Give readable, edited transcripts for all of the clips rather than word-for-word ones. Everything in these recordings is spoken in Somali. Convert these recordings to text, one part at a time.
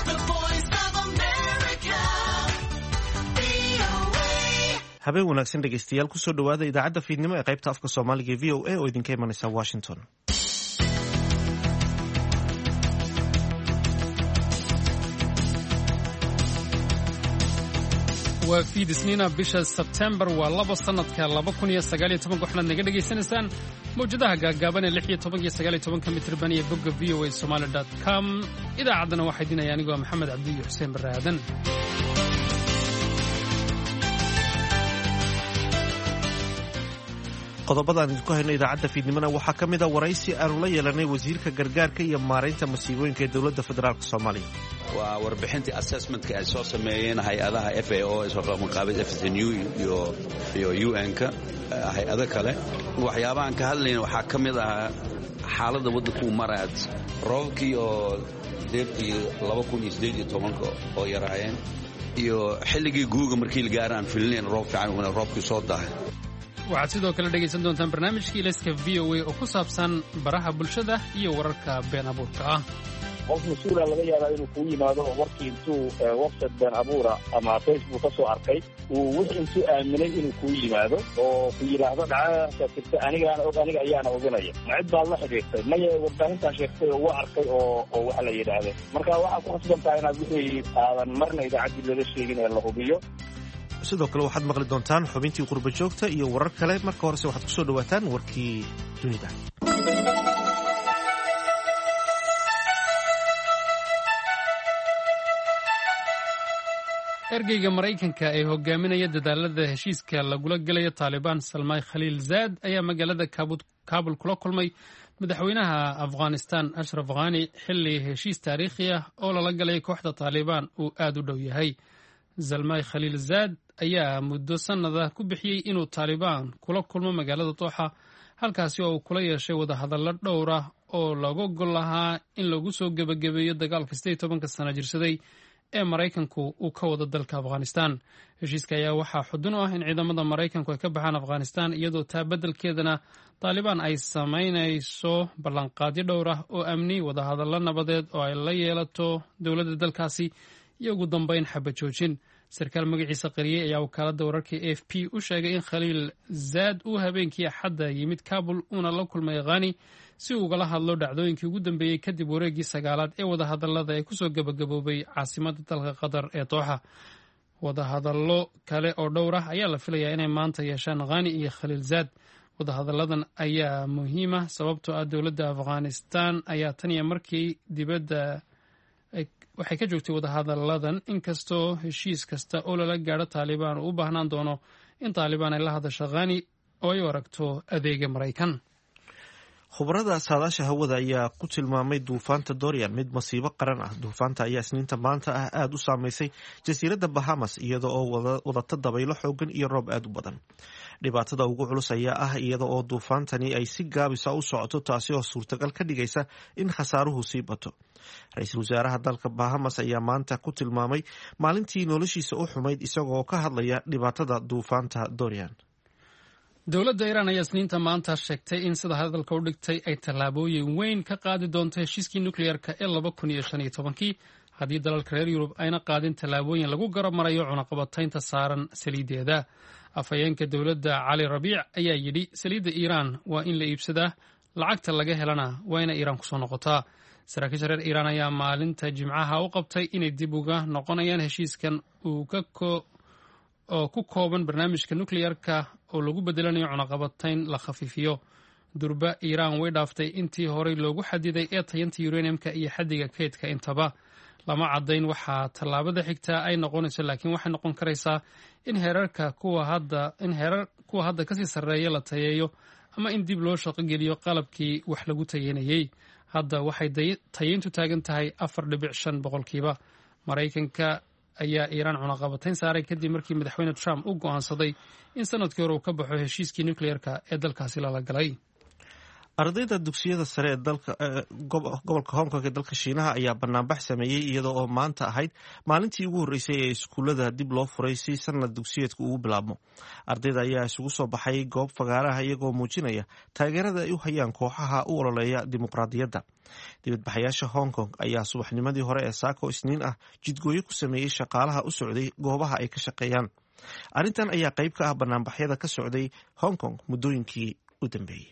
habeen wanaagsan dhegeystayaal kusoo dhawaada idaacadda fiidnimo ee qaybta afka soomaaliga ee VOA oo idinka imanaysa Washington. waa fiid isniina bisha September waa 2 sanadka 2019 waxaad naga dhageysanaysaan mawjadaha gaagaaban ee 16 iyo 19 mitir baan iyo bogga voasomali.com. idaacaddana waxaa idinaya anigoo Maxamed Cabdi iyo Xuseen Baraadan. qodobada aan idinku hayno idaacadda fiidnimona waxaa ka mid ah waraysi aanu la yeelanay wasiirka gargaarka iyo maaraynta masiibooyinka ee dowladda federaalk Soomaaliya. waa warbixintii assessmentka ay soo sameeyeen hay-adaha FAO isqaabid FSNU iyo UN-ka hay-ado kale. waxyaabahan ka hadlayna waxaa ka mid ah xaaladda waddanku maraad roobkii oo deertii 2018 oo yaraayeen iyo xilligii guuga markii la gaaraan filneen roob fiican oo roobkii soo dahay. waxaad sidoo kale dhegaysan doontaan barnaamijkii ilayska VOA oo ku saabsan baraha bulshada iyo wararka been abuurka ah. qof mas-uula laga yaabaa inuu kuu yimaado oo warkii intuu website been abuura ama Facebook ka soo arkay uu wixii intuu aaminay inuu kuu yimaado oo ku yidhaahdo dhacdadaasa jirta aniga ayaana oganaya macid baad la xidhiirtay maya warbaahintaan sheegtay oo waa arkay oo waxa la yidhaahday marka waxaad ku khasban tahay inaad wixii aadan marna idaacaddii laga sheegin ee la hubiyo. sidoo kale waxaad maqli doontaan xubintii qurba joogta iyo warar kale. marka horese waxaad ku soo dhawaataan warkii dunida. ergeyga Maraykanka ee hogaaminaya dadaalada heshiiska lagula gelayo Taliban Salmaan Khaliilzaad ayaa magaalada Kabul kula kulmay madaxweynaha Afghanistan Ashraf Ghani xilli heshiis taariikhi ah oo lala galay kooxda Taliban uu aad u dhow yahay. Salmaan Khaliilzaad ayaa muddo sanada ku bixiyay inuu Taliban kula kulmo magaalada Doha halkaasi oo uu kula yeeshay wadahadallo dhowr ah oo lagu gol lahaa in lagu soo gabagabeeyo dagaalka 18 sano jirsaday ee Maraykanku uu ka wada dalka Afghanistan. heshiiska ayaa waxaa xudun u ah in ciidamada Maraykanku ay ka baxaan Afghanistan iyadoo taa beddelkeedana Taliban ay samaynayso ballanqaadyo dhowr ah oo amni wadahadallo nabadeed oo ay la yeelato dowladda dalkaasi iyo ugu dambeyn xabad joojin. sarkaal magaciisa qariyay ayaa wakaaladda wararka AFP u sheegay in Khaliilzaad uu habeenkii Axadda yimid Kabul una la kulmay Ghani si uu ugala hadlo dhacdooyinkii ugu dambeeyey kadib wareeggii 9aad ee wadahadallada ay kusoo gabagaboobay caasimadda dalka Qatar ee Doha. wadahadallo kale oo dhowr ah ayaa la filayaa inay maanta yeeshaan Ghani iyo Khaliilzaad. wadahadalladan ayaa muhiim ah sababtoo ah dowladda Afghanistan ayaa tan iyo markii dibadda waxay ka joogtay wadahadalladan inkastoo heshiis kasta oo lala gaadho Taliban uu u baahnaan doono in Taliban ay la hadasho Ghani oo ay aragto adeega Maraykan. khubarada saadaasha hawada ayaa ku tilmaamay duufaanta Dorian mid masiibo qaran ah. duufaanta ayaa isniinta maanta ah aad u saameysay jasiiradda Bahamas iyada oo wadata dabaylo xoogan iyo roob aad u badan. dhibaatada ugu culus ayaa ah iyada oo duufaantani ay si gaabisa u socoto taasi oo suurtagal ka dhigaysa in khasaaruhu sii bato. ra-iisul wasaaraha dalka Bahamas ayaa maanta ku tilmaamay maalintii noloshiisa u xumayd isagoo ka hadlaya dhibaatada duufaanta Dorian. dowladda Iiraan ayaa isniinta maanta sheegtay in sida hadalka u dhigtay ay tallaabooyin weyn ka qaadi doonto heshiiskii nukliyeerka ee 2015 haddii dalalka reer Yurub ayna qaadin tallaabooyin lagu garab marayo cunaqabataynta saaran saliideeda. afhayeenka dowladda Cali Rabiic ayaa yidhi saliidda Iiraan waa in la iibsadaa, lacagta laga helana waa inay Iiraan kusoo noqotaa. saraakiisha reer Iiraan ayaa maalinta Jimcaha u qabtay inay dib uga noqonayaan heshiiskan oo ku kooban barnaamijka nukliyeerka oo lagu bedelanayo cunaqabatayn la khafiifiyo. durba Iiraan way dhaaftay intii horey loogu xadiday ee tayanta uraniumka iyo xaddiga kaydka intaba. lama caddayn waxaa tallaabada xigtaa ay noqonayso laakiin waxay noqon karaysaa in heerarka kuwa hadda kasii sarreeya la tayeeyo ama in dib loo shaqogeliyo qalabkii wax lagu tayeynayay. hadda waxay tayeyntu taagan tahay 4.5%. Maraykanka ayaa Iiraan cunaqabatayn saaray kadib markii madaxweyne Trump uu go'aansaday in sanadkii hore uu ka baxo heshiiskii nukliyeerka ee dalkaasi lala galay. ardayda dugsiyada sare ee dalka gobolka Hong Kong ee dalka Shiinaha ayaa banaanbax sameeyay iyadoo oo maanta ahayd maalintii ugu horeysay ee iskuulada dib loo furay si sanad dugsiyeedku ugu bilaabmo. Ardayda ayaa isugu soo baxay goob fagaaraha iyagoo muujinaya taageerada ay u hayaan kooxaha u ololeeya dimuqraadiyadda. Dibadbaxayaasha Hong Kong ayaa subaxnimadii hore ee Saako Isniin ah jidgooyo ku sameeyay shaqaalaha u socday goobaha ay ka shaqeeyaan. Arrintan ayaa qayb ka ah banaanbaxyada ka socday Hong Kong muddooyinkii u dambeeyay.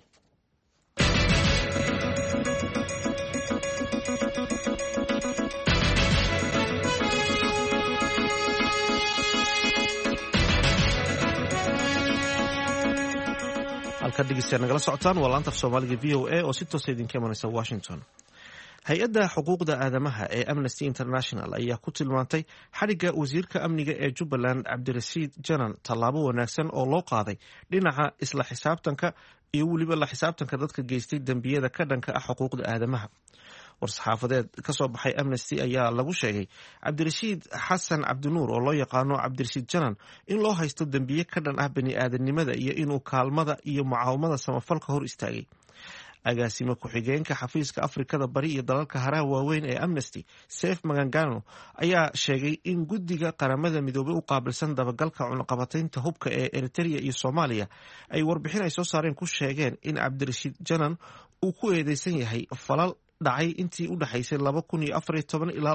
halka dhegeystayaal nagala socotaan waa laanta af Soomaaliga VOA oo si toos ah idinka imanaysa Washington. Hay-adda xuquuqda aadamaha ee Amnesty International ayaa ku tilmaantay xadhigga wasiirka amniga ee Jubbaland Cabdirashiid Janan tallaabo wanaagsan oo loo qaaday dhinaca isla xisaabtanka iyo weliba la xisaabtanka dadka geystay dembiyada ka dhanka ah xuquuqda aadamaha. war-saxaafadeed ka soo baxay Amnesty ayaa lagu sheegay Cabdirashiid Xasan Cabdinuur oo loo yaqaano Cabdirashiid Janan in loo haysto dembiye ka dhan ah bani'aadanimada iyo inuu kaalmada iyo mucaawamada samafalka hor istaagay. agaasimo ku-xigeenka xafiiska Afrikada Bari iyo dalalka haraha waaweyn ee Amnesty Seif Magangano ayaa sheegay in guddiga qaramada midoobay u qaabilsan dabagalka cunaqabataynta hubka ee Eritrea iyo Soomaaliya ay warbixin ay soo saareen ku sheegeen in Cabdirashiid Janan uu ku eedeysan yahay falal dhacay intii u dhaxaysay 2014 ilaa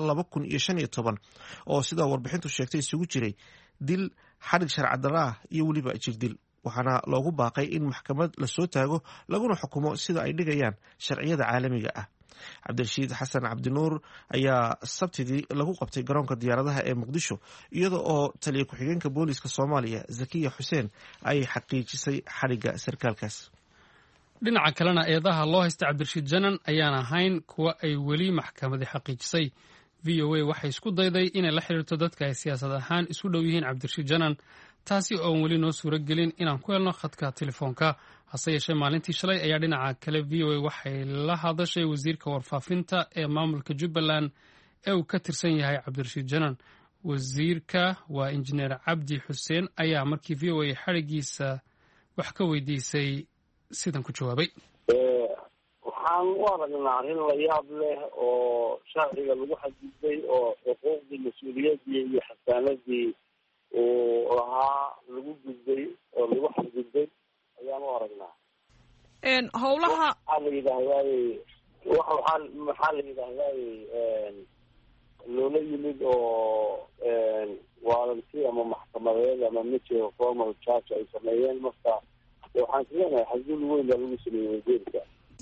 2015 oo sida warbixintu sheegtay isugu jiray dil, xadhig sharci darro ah iyo weliba jirdil. waxaana loogu baaqay in maxkamad la soo taago laguna xukumo sida ay dhigayaan sharciyada caalamiga ah. Cabdirashiid Xasan Cabdinuur ayaa sabtidii lagu qabtay garoonka diyaaradaha ee Muqdisho iyada oo taliye ku-xigeenka booliska Soomaaliya Zakiya Xuseen ay xaqiijisay xadhigga sarkaalkaas. dhinaca kalena eedaha loo haysta Cabdirashiid Janan ayaan ahayn kuwa ay weli maxkamadi xaqiijisay. VOA waxay isku dayday inay la xiriirto dadka ay siyaasad ahaan isu dhow yihiin Cabdirashiid Janan, taasi oo weli noo suuro gelin inaan ku helno khadka telefoonka. hase yeeshee maalintii shalay ayaa dhinaca kale VOA waxay la hadashay wasiirka warfaafinta ee maamulka Jubbaland ee uu ka tirsan yahay Cabdirashiid Janan. wasiirka waa injineer Cabdi Xuseen ayaa markii VOA xadhigiisa wax ka weydiisay sidan ku jawaabay. waxaan u aragnaa arrin la yaab leh oo sharciga lagu xadgudbay oo xuquuqdii mas-uuliyaddii iyo xasaanadii uu lahaa lagu gudbay oo lagu xadgudbay ayaan u aragnaa. howlaha maxaa la yidhahdaaye loola yimid oo waaranti ama maxkamadeed ama major formal charge ay sameeyeen. marka waxaan islenahay xadgudub weyn baa lagu sameeyey wasiirka.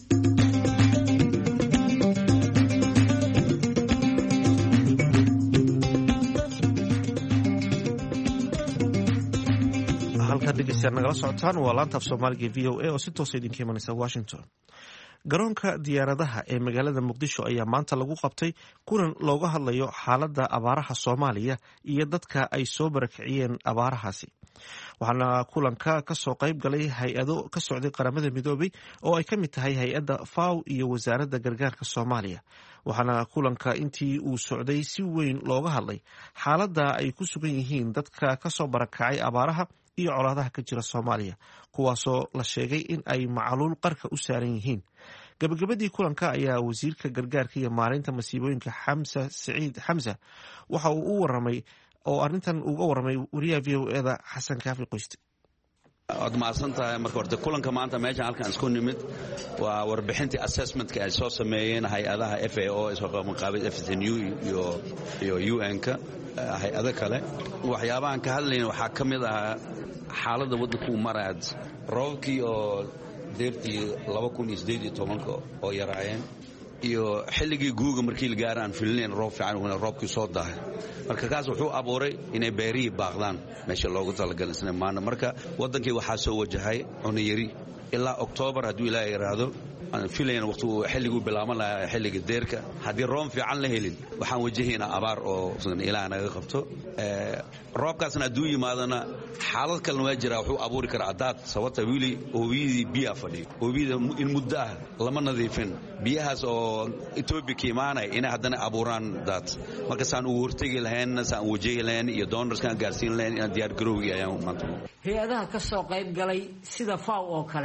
halka dhegeystayaal nagala socotaan waa laanta af Soomaaliga VOA oo si toos ah idinka imanaysa Washington. garoonka diyaaradaha ee magaalada Muqdisho ayaa maanta lagu qabtay kulan looga hadlayo xaaladda abaaraha Soomaaliya iyo dadka ay soo barakiciyeen abaarahaasi. waxaana kulanka ka soo qayb galay hay-ado ka socday qaramada midoobay oo ay ka mid tahay hay-adda FAO iyo wasaaradda gargaarka Soomaaliya. waxaana kulanka intii uu socday si weyn looga hadlay xaaladda ay ku sugan yihiin dadka ka soo barakacay abaaraha iyo colaadaha ka jira Soomaaliya, kuwaasoo la sheegay in ay macaluul qarka u saaran yihiin. gabagabadii kulanka ayaa wasiirka gargaarka iyo maareynta masiibooyinka Xamsa Saciid Xamsa waxa uu u waramay oo arrintan uga waramay wariyaha VOA-da Xasan Kaafi Qoyste. waad mahadsan tahay. marka horta kulanka maanta meeshan halkan isku nimid waa warbixintii assessmentka ay soo sameeyeen hay-adaha FAO isqaabid FSNU iyo UN-ka hay-ado kale. waxyaabahan ka hadlayna waxaa ka mid ahaa xaaladda waddanku maraad roobkii oo deertii 2018 oo yaraayeen iyo xilligii guuga markii la gaaray aan filinayn roob fiican roobkii soo dahay. marka kaas wuxuu abuuray inay beerihii baaqdaan meesha loogu talagalay isna maana. marka waddankii waxaa soo wajahay cunno yari ilaa Oktoobar hadduu ilaahay yiraahdo. aan filayn waqti uu xilligu bilaaban lahaa xilliga deerka. haddii roob fiican la helin waxaan wajahaynaa abaar oo ilaahay naga qabto. roobkaasna hadduu yimaadana xaalad kalena waa jira wuxuu abuuri karaa daad sababta oobiyadii biyaa fadhiyo. oobiyada in muddo ah lama nadiifin biyahaas oo Ethiopia ka imaanay inay haddana abuuraan daad. marka saan ugu hortegi lahayn saan wajahi lahayn iyo donorskan gaarsiin lahayn in diyaar garowgii ayaan maanta. hay-adaha ka soo qayb galay sida FAO oo kale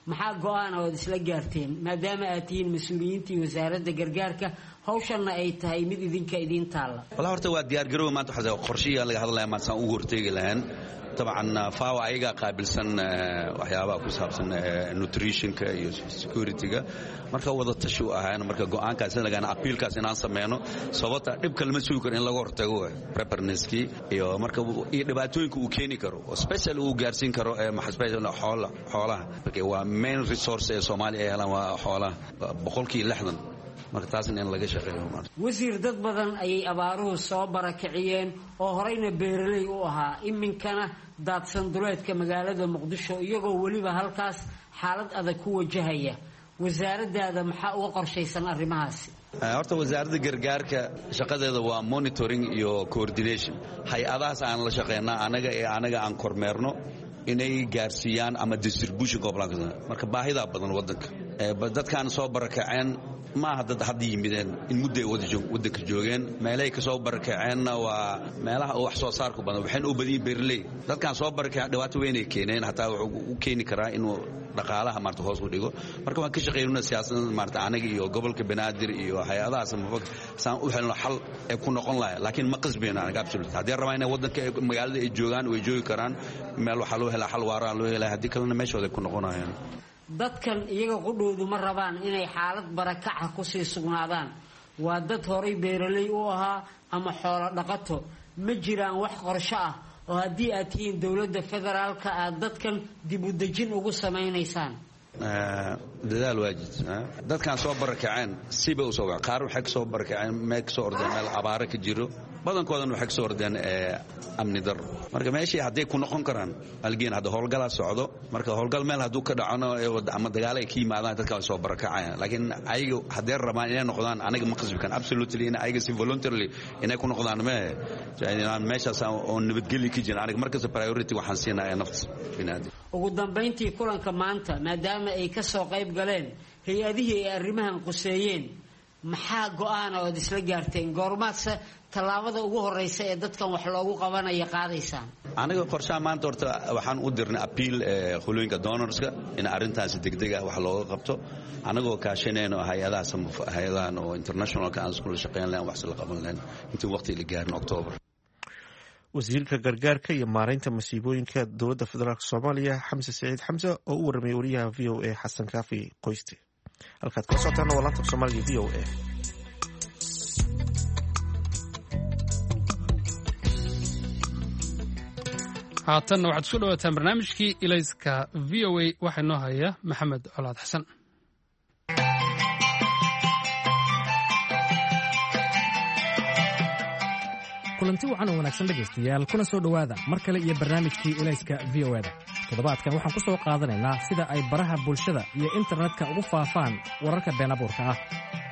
maxaa go'aan oo isla gaarteen maadaama aad tihiin mas'uuliyiintii wasaaradda gargaarka hawshanna ay tahay mid idinka idin taala walahi horta waa diyaar garow maanta waxa qorshiga laga hadlayaa ma san ugu horteegi lahayn طبعا فاو ayaga qaabilsan waxyaabaha ku saabsan nutritionka iyo securityga marka wada tashi u ahaan marka go'aankaas laga appealkaas inaan sameeyno sababta dhibka lama sugi karo in laga hortago preparednesski iyo marka dhibaatooyinka uu keeni karo special uu gaarsiin karo maxasbeeyna xoolaha marka waa main resource ee Soomaaliya ee helaan waa xoolaha 60% marka taasna in laga shaqeeyo wasiir dad badan ayay abaaruhu soo barakiciyeen oo horeyna beeraley u ahaa iminkana daadsan duleedka magaalada Muqdisho iyagoo waliba halkaas xaalad adag ku wajahaya wasaaradda maxaa uga qorshaysan arrimahaas horta wasaaradda gargaarka shaqadeeda waa monitoring iyo coordination hay'adahaas aan la shaqeynaa anaga aan kormeerno inay gaarsiiyaan ama distribution gobolka marka baahida badan wadanka dadkaan soo barakaceen ma aha dad hadda yimideen in muddo wadanka joogeen meelay ka soo barakaceenna waa meelaha wax soo saarku badan waxaan u badiyay beerley dadkaan soo barakaceen dhibaato weyn ay keeneen hataa wuxuu u keeni karaa inuu dhaqaalaha maarta hoos u dhigo marka waan ka shaqeynaa siyaasadda maarta anaga iyo gobolka Banaadir iyo hay'adahaas saan u helno xal ay ku noqon lahayd laakiin ma qasbeena anaga absolute hadii rabaan wadanka magaalada ay joogaan way joogi karaan meel waxa loo helaa xal waara loo helaa hadii kalena meeshooda ku noqonayaan dadkan iyaga qudhoodu ma rabaan inay xaalad barakaca ku sii sugnaadaan waa dad horay beeraley u ahaa ama xoolo dhaqato ma jiraan wax qorshe ah oo haddii aad tihiin dowladda federaalka aad dadkan dib u dejin ugu samaynaysaan dadaal waajid dadkan soo barakaceen siba u soo qaar waxay soo barakaceen meel soo ordeen meel abaara ka jiro badankoodan waxay soo ordeen amni dar marka meeshii hadday ku noqon karaan algeen hadda howlgala socdo marka howlgal meel haduu ka dhacano ama dagaal ay ka yimaadaan dadka soo barakacayaan laakiin ayaga hadday rabaan inay noqdaan aniga ma qasbikan absolutely in ayaga si voluntarily inay ku noqdaan inaan meeshaas oo nabadgelyo ka jira aniga markaas priority waxaan siinayaa nafta binaadam ugu dambeyntii kulanka maanta maadaama ay ka soo qayb galeen hay'adihii ay arrimahan quseeyeen maxaa go'aan oo isla gaarteen goormaadse talaabada ugu horeysa ee dadkan wax loogu qabanayo qaadaysaan aniga qorshaha maanta horta waxaan u dirnay appeal khulooyinka donorska in arintaas degdeg ah wax looga qabto anagoo kaashanayno hay'adahan oo international ka aan shaqeyn lahayn wax la qaban lahayn intii waqti la gaarin October wasiirka gargaarka iyo maareynta masiibooyinka dowladda federaalka Soomaaliya Xamse Saciid Xamse oo u warramay wariyaha VOA Xasan Kaafi Qoyste halkaad ka socotaan waa laanta Soomaaliga VOA haatanna waxaad isku dhawaataan barnaamijkii ilayska VOA waxaa noo haya Maxamed Colaad Xasan kulanti wacan oo wanaagsan dhegaystayaal kuna soo dhowaada mar kale iyo barnaamijkii ilayska VOA-da toddobaadkan waxaan ku soo qaadanaynaa sida ay baraha bulshada iyo internetka ugu faafaan wararka been abuurka ah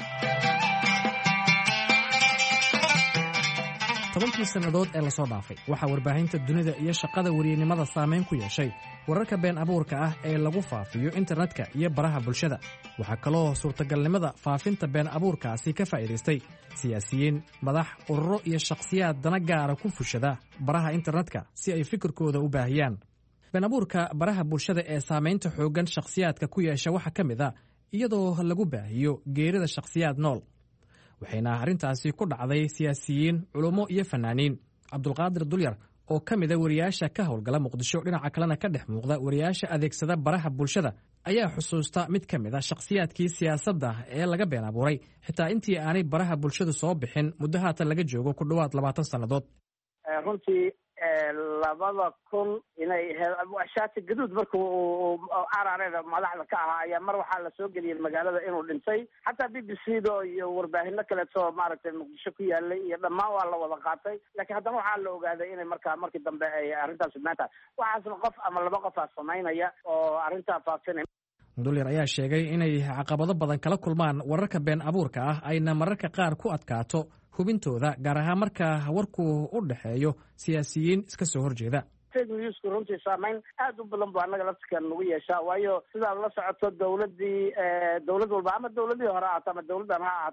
10 sannadood ee lasoo dhaafay waxaa warbaahinta dunida iyo shaqada wariyanimada saameyn ku yeeshay wararka been abuurka ah ee lagu faafiyo internetka iyo baraha bulshada waxaa kaloo suurtagalnimada faafinta been abuurkaasi ka faa'iidaystay siyaasiyiin madax ururo iyo shakhsiyaad dana gaara ku fushada baraha internetka si ay fikirkooda u baahiyaan been abuurka baraha bulshada ee saameynta xooggan shakhsiyaadka ku yeesha waxaa ka mid a iyadoo lagu baahiyo geerida shakhsiyaad nool waxayna arrintaasi ku dhacday siyaasiyiin culummo iyo fanaaniin cabdulqaadir dulyar oo ka mida wariyaasha ka howlgala muqdisho dhinaca kalena ka dhex muuqda wariyaasha adeegsada baraha bulshada ayaa xusuusta mid ka mid a shakhsiyaadkii siyaasadda ee laga been abuuray xitaa intii aanay baraha bulshadu soo bixin muddo haatan laga joogo ku dhowaad 20 sannadood runtii 2000 inay shaati gaduud markuu arareeda madaxda ka ahaa ayaa mar waxaa la soo geliyay magaalada inuu dhintay xataa BBC-da iyo warbaahino kaleeto maaragtay muqdisho ku yaalay iyo dhammaan waa la wada qaatay laakiin haddana waxaa la ogaaday inay markii dambe ay arrintaas maanta waxaasna qof ama laba qof aa samaynaya oo arrintaa faafinaya dulyar ayaa sheegay inay caqabado badan kala kulmaan wararka been abuurka ah ayna mararka qaar ku adkaato hubintooda gaar ahaan marka warku u dhaxeeyo siyaasiyiin iska soo horjeeda fake newsku runtii saameyn aad u badan buu annaga laftikan nagu yeeshaa waayo sidaad la socoto dowlad walba ama dowladihii hore ahaato ama dowladdan ha ahaato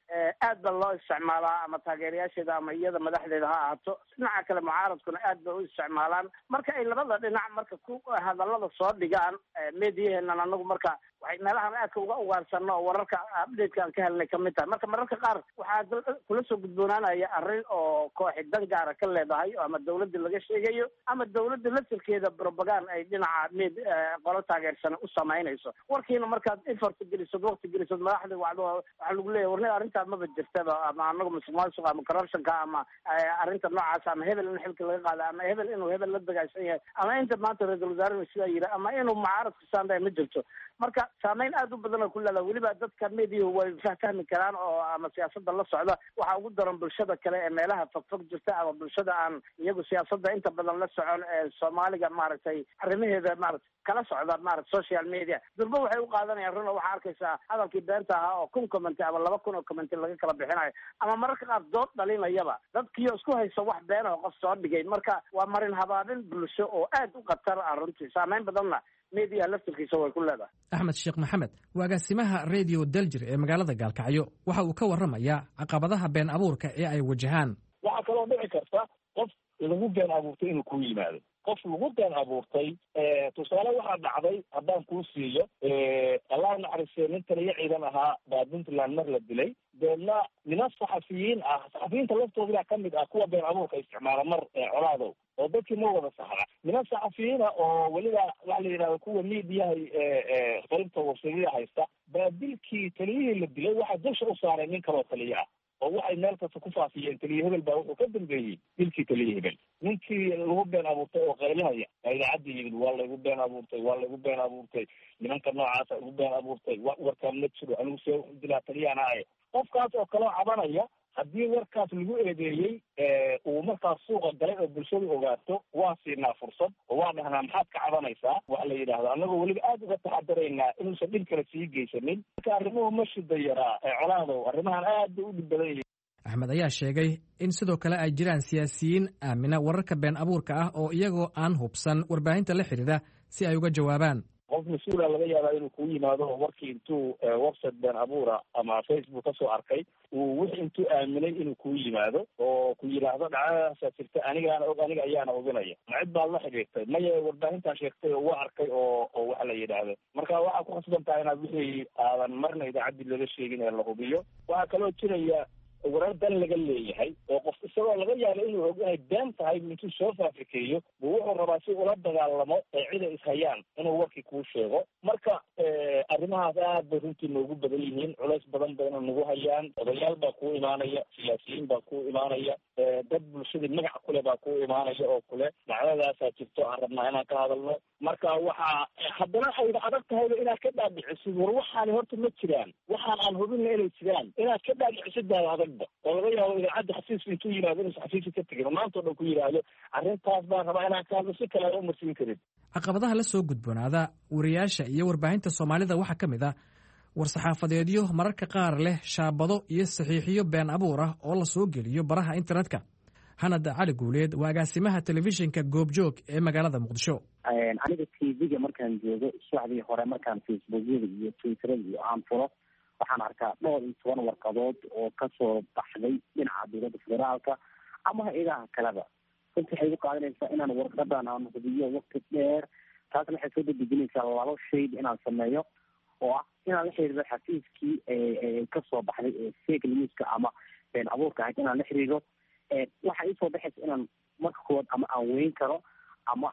aad ba loo isticmaalaa ama taageerayaasheeda ama iyada madaxdeeda ha ahaato. dhinaca kale mucaaradkuna aad bay u isticmaalaan. marka ay labada dhinac marka ku hadalada soo dhigaan meediyaheena anagu marka waxay meelahan aadka uga ugaarsano oo wararka update-ka aan ka helnay kamid tahay. marka mararka qaar waxaa kula soo gudboonaanaya arrin oo kooxi dan gaara ka leedahay ama dawladda laga sheegayo ama dawladda laftirkeeda propaganda ay dhinaca qolo taageersan u samaynayso. warkiina markaad effort gelisad waqti gelisad madaxda waxaa lagu leeyahay warnida arrintaa maba jirtaba ama anagu musuqmaasuqa ama corruptionka ama arrinta noocaas ama hebel in xilka laga qaada ama hebel inuu hebel la dagaalsan yahay ama inta maanta ra-iisul wasaaraha sidaa yidhi ama inuu mucaaradka saanday ma jirto. marka saameyn aad u badan oo ku leedahay. weliba dadka media way fahmi karaan oo ama siyaasadda la socda. waxaa ugu daran bulshada kale ee meelaha fogfog jirta ama bulshada aan iyagu siyaasadda inta badan la socon ee soomaaliga maaragtay arrimaheeda maaragtay kala socda maaragtay social media. durba waxay u qaadanayaan run oo waxaa arkaysaa hadalkii beenta ahaa oo 1,000 comment ama 2,000 comment laga kala bixinayo ama mararka qaar dood dhalinayaba dadkii isku haysa wax been oo qof soo dhigay. marka waa marin habaabin bulsho oo aad u khatar ah runtii. saameyn badanna media laftirkiisa way ku leedahay. axmed sheekh maxamed waa agaasimaha radio daljir ee magaalada gaalkacyo waxa uu ka warramayaa caqabadaha been abuurka ee ay wajahaan. waxaa kaloo dhici karta qof lagu been abuurtay inuu ku yimaado. qof lagu been abuurtay tusaale waxaa dhacday haddaan kuu siiyo allah naxariistay nin taliyo ciidan ahaa baa puntland mar la dilay. deedna niman saxafiyiin ah, saxafiyiinta laftooda ka mid ah kuwa been abuurka isticmaala mar colaadow oo dadkii ma wada saxda. niman saxafiyiina oo weliba waxa la yidhahda kuwa miidiyahay qaybta websayada haysta baa dilkii taliyihii la dilay waxaa dusha u saaray nin kaloo taliyo ah oo waxay meel kasta ku faafiyeen taliye hebel baa wuxuu ka dambeeyey dilkii taliye hebel. ninkii lagu been abuurtay oo qaylinaya idaacadda yimid waa laygu been abuurtay waa laygu been abuurtay nimanka noocaasa igu been abuurtay warkaan ma jiro anigu see dilaa taliyaan ahay. qofkaas oo kaloo cabanaya haddii warkaas lagu eedeeyey uu markaas suuqa galay oo bulshadu ogaato waa siinaa fursad oo waa dhahnaa maxaad ka cabanaysaa waxa la yidhaahdo annagoo weliba aad uga taxadaraynaa inuusan dhib kale sii geysanin. marka arrimuhu ma shida yaraa colaadow arrimahan aad bay u dhib badan yihiin. axmed ayaa sheegay in sidoo kale ay jiraan siyaasiyiin aamina wararka been abuurka ah oo iyagoo aan hubsan warbaahinta la xidhiidha si ay uga jawaabaan. qof mas-uula laga yaabaa inuu kuu yimaado oo warkii intuu website been abuura ama Facebook kasoo arkay uu wixii intuu aaminay inuu kuu yimaado oo ku yidhaahdo dhacdadaasaa jirta aniga ayaana hubinaya. ma cid baad la xidhiirtay maya warbaahintaa sheegtay oo waa arkay oo waxa la yidhaahdo. marka waxaa ku khasban tahay inaad wixii aadan marna idaacaddii laga sheegin ee la hubiyo. waxaa kaloo jiraya warar dan laga leeyahay oo qof isagoo laga yaabo inuu og inay been tahay intuu soo faafikeeyo buu wuxuu rabaa si ula dagaalamo ee cida ishayaan inuu warkii kuu sheego. marka arrimahaas aad bay runtii noogu badan yihiin. culays badan bayna nagu hayaan. odayaal baa kuu imaanaya, siyaasiyiin baa kuu imaanaya, dad bulshadii magac kule baa kuu imaanaya oo kule dhacdadaasaa jirto aan rabnaa inaan ka hadalno. marka waxaa haddana ayna adag tahayba inaad ka dhaadhicisid war waxaani horta ma jiraan waxaan aan hubinna inay jiraan inaad ka dhaadhicisid baa adagba oo laga yaabo idaacadda xafiiska intuu yimaado inuusan xafiiska ka tegin maanta o dhan ku yidhaahdo arrintaas baan rabaa inaan ka hadlo si kale aan u marsiin karin. caqabadaha la soo gudboonaada wariyaasha iyo warbaahinta soomaalida waxaa ka mid ah war-saxaafadeedyo mararka qaar leh shaabado iyo saxiixiyo been abuur ah oo la soo geliyo baraha internetka. hanad cali guuleed waa agaasimaha telefishinka goobjoog ee magaalada muqdisho. aniga tvga markaan joogo subaxdii hore markaan facebookyada iyo twitterada iyo aan fulo waxaan arkaa 12 warqadood oo kasoo baxday dhinaca dowladda federaalka ama hay-adaha kaleba. runtii waxay u qaadanaysaa inaan warqadan aan hubiyo waqti dheer. taasna waxay soo dedejinaysaa 2 shay inaan sameeyo oo ah inaan la xiriiro xafiiskii kasoo baxday ee fake newska ama been abuurka ahayd inaan la xiriiro. waxaa isoo baxaysa inaan marka koowaad ama aan weyn karo ama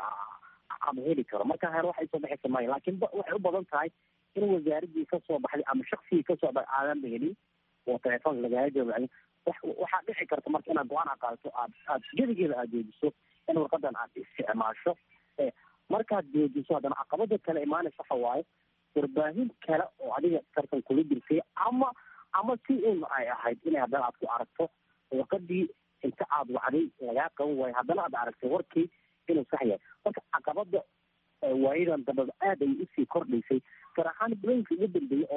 aan heli karo. marka hore waxa isoo baxaysa maya laakiin waxay u badan tahay in wasaaradii kasoo baxday ama shaksigii kasoo baxay aadan ba helin oo telefoonka lagaga jawaabay. waxaa dhici karta marka inaad go-aan a qaadato aad gedigeeda aad joojiso in warqadan aad isticmaasho. markaad joojiso haddana caqabada kale imaanaysa waxa waaye warbaahin kale oo adiga tartan kula jirtay ama si un ay ahayd inay haddana aad ku aragto warqadii inta aad wacday lagaa qaban waayo haddana aad aragtay warkii inuu sax yahay. marka caqabada waayadan dambada aad ay usii kordhaysay gaar ahaan bilooyinka ugu dambeeyey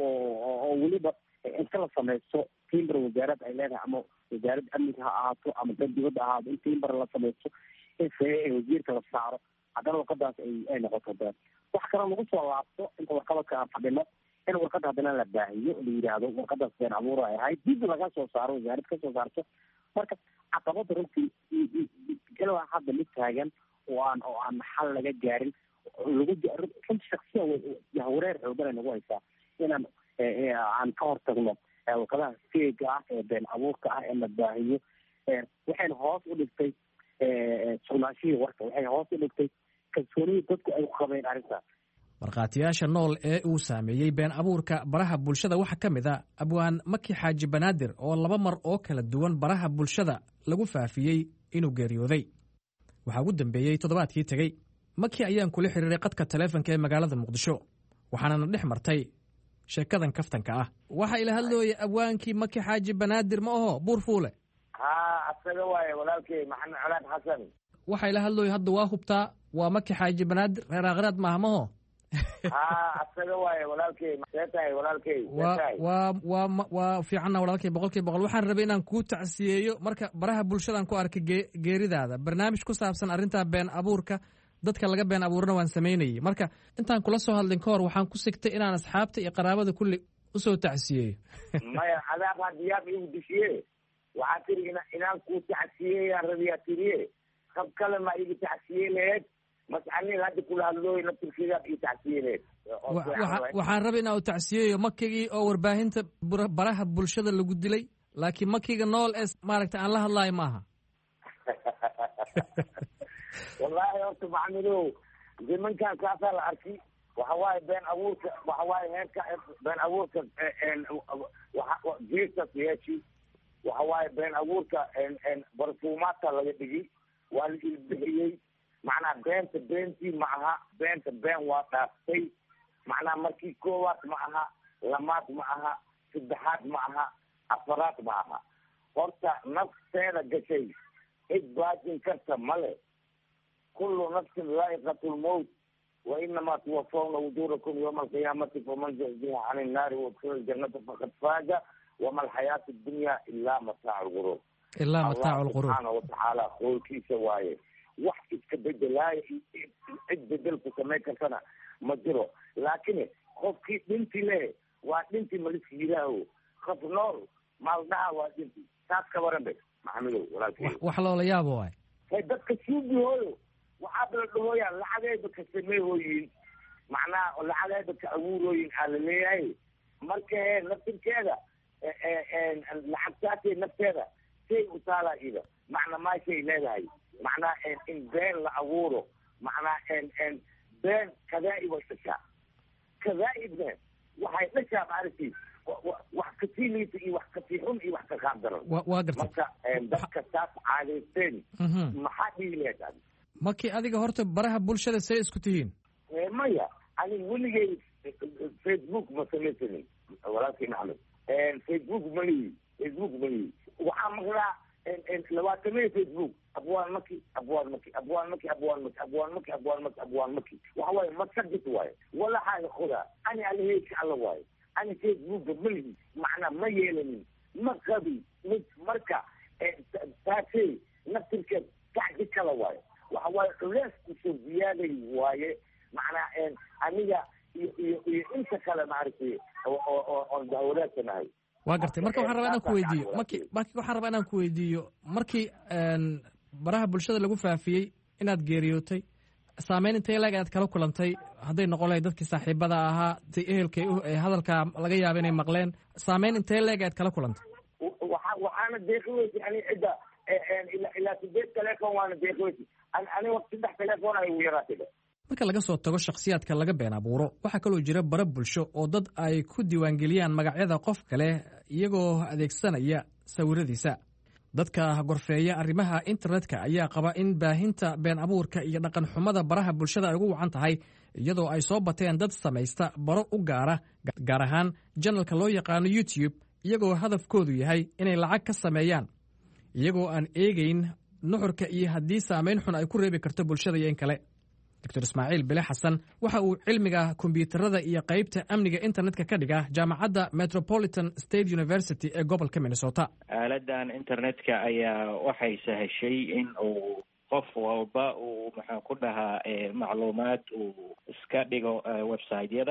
oo weliba inta la samaysto timber wasaarad ay leedahay ama wasaaradda amniga ha ahaato ama dad dibadda ahaato in timber la samaysto in wasiirka la saaro haddana warqadaas ay noqoto. wax kale lagu soo laabto inta warqabadka aan fadhino in warqadda haddana la baahiyo la yidhaahdo warqadaas been abuur ay ahayd dib laga soo saaro wasaarad ka soo saarto. marka caqabada runtii ilaa hadda mid taagan oo aan xal laga gaarin runtii shaksiya yahwareer xoogan nagu haysaa inaan aan ka hortagno warqadaha feega ah ee been abuurka ah ee la baahiyo. waxayna hoos u dhigtay sugnaanshihii warka, waxay hoos u dhigtay kalsoonidii dadku ay ku qabeen arrintaas. markhaatiyaasha nool ee uu saameeyey been abuurka baraha bulshada waxaa ka mid a abwaan maki xaaji banaadir oo 2 mar oo kala duwan baraha bulshada lagu faafiyey inuu geeriyooday. waxaa ugu dambeeyey toddobaadkii tegey. maki ayaan kula xiriiray qadka taleefonka ee magaalada muqdisho, waxaanana dhex martay sheekadan kaftanka ah. waxaa ila hadlooyay abwaankii maki xaaji banaadir ma aho buur fuule. asaga waaye walaalkey maxamed colaad xasan. waxaa ila hadlooyay hadda waa hubtaa waa maki xaaji banaadir reer aakhiraad maaha maho. asaga waaye walaalkey seetahay walaalkey waa fiicanna walaalkey 100%. waxaan rabay inaan kuu tacsiyeeyo marka baraha bulshadaan ku arkay geeridaada barnaamij ku saabsan arrintaa been abuurka dadka laga been abuurna waan samaynayay. marka intaan kula soo hadlin ka hor waxaan ku sigtay inaan asxaabta iyo qaraabada kulli usoo tacsiyeeyo. maya cadaab hadiyaab igu dishiye waxaa tiri inaan kuu tacsiyeeyaan rabiyaa tiriye qab kale ma igu tacsiye laheed mas'aniin hadda kula hadlooy naftirkeedaad ii tacsiye laheed. waxaan rabay inaan u tacsiyeeyo makigii oo warbaahinta baraha bulshada lagu dilay laakiin makiga nool ee maaragta aan la hadlaayo maaha. wallaahi horta maxamedow nimankan kaasaa la arki waxa waaye been abuurka waxa waaye heerka been abuurka jiirtas yeeshi waxa waaye been abuurka barfuumaadka laga dhigi waa la ilbixiyey macnaha beentii ma aha been waa dhaaftay macnaha markii koowaad ma aha lamaad ma aha saddexaad ma aha afaraad ma aha. horta nafteeda gashay cid baajin karta male. kullu nafsin dhaa'iqatu lmawt wa inamaa tuwafawna ujuurakum yawma alqiyaamati faman zuhziha cani nnaari waudkhila aljannata faqad faaza wama alxayaatu addunya ilaa mataacu lguruur. allah subxaana watacaala qoolkiisa waaye wax iska bedelaayo cid bedelku samayn kartana ma jiro. laakiin qofkii dhinti le waa dhinti maliska yidaaho qof nool maaldhaha waa dhinti taas ka waran be maxamedow walaalkey wax loola yaabo waay. dadka suubihooyo waxaa bala dhahooyaan lacagayba ka sameehooyin macnaha lacagayba ka abuurooyin aa la leeyahay. marka naftirkeeda lacagtaasay nafteeda say u taalaa ida macna maashay leedahay macnaha in been la abuuro macnaha been kadaaib way dhashaa. kadaaibna waxay dhashaa maaragtay wax kasii liita iyo wax kasii xun iyo wax ka qaab daran. waa gartay marka dadka taas caadaysteen maxaa dhihi lahayd adi maki adiga horta baraha bulshada say isku tihiin? maya anig weligay facebook ma samaysanin walaalkii maxamed. facebook malihi waxaa maqlaa 20 facebook abwaan maki waxa waaye masagit waaye walaxaaga qodaa ani alaheyka alla waaye ani facebooka malihi macnaa ma yeelanin ma qabi marka taasay naftirkeed kacdi kala waaye waxa waaye culeys kusoo ziyaaday waaye macnaa aniga iyo inta kale maaragtay oon dahwalaasanahay. waa gartay marka waxaan rabaa inaan ku weydiiyo waxaan rabaa inaan ku weydiiyo markii baraha bulshada lagu faafiyey inaad geeriyootay saameyn intee leeg aad kala kulantay hadday noqon lahayd dadkii saaxiibada ahaa tay ehelkay hadalkaa laga yaaba inay maqleen saameyn intee leeg aad kala kulantay? waxaana deeqi weysay ani cidda ilaa 8 telefoon waana deeqi weysay ani waqti 3 telefoon ay ugu yaraatay. marka laga soo tago shakhsiyaadka laga been abuuro waxaa kaloo jira bara bulsho oo dad ay ku diiwaangeliyaan magacyada qof kale iyagoo adeegsanaya sawiradiisa. dadka gorfeeya arrimaha internetka ayaa qaba in baahinta been abuurka iyo dhaqan xumada baraha bulshada ay ugu wacan tahay iyadoo ay soo bateen dad samaysta baro u gaar ahaan janalka loo yaqaano youtube iyagoo hadafkoodu yahay inay lacag ka sameeyaan iyagoo aan eegayn nuxurka iyo haddii saameyn xun ay ku reebi karto bulshada iyo in kale. dr ismaaciil bile xasan waxa uu cilmiga kombiyuutarada iyo qaybta amniga internetka ka dhiga jaamacadda metropolitan state university ee gobolka minnesota. aaladan internetka ayaa waxay sahashay in uu qof walba uu maxaan ku dhahaa macluumaad uu iska dhigo website-yada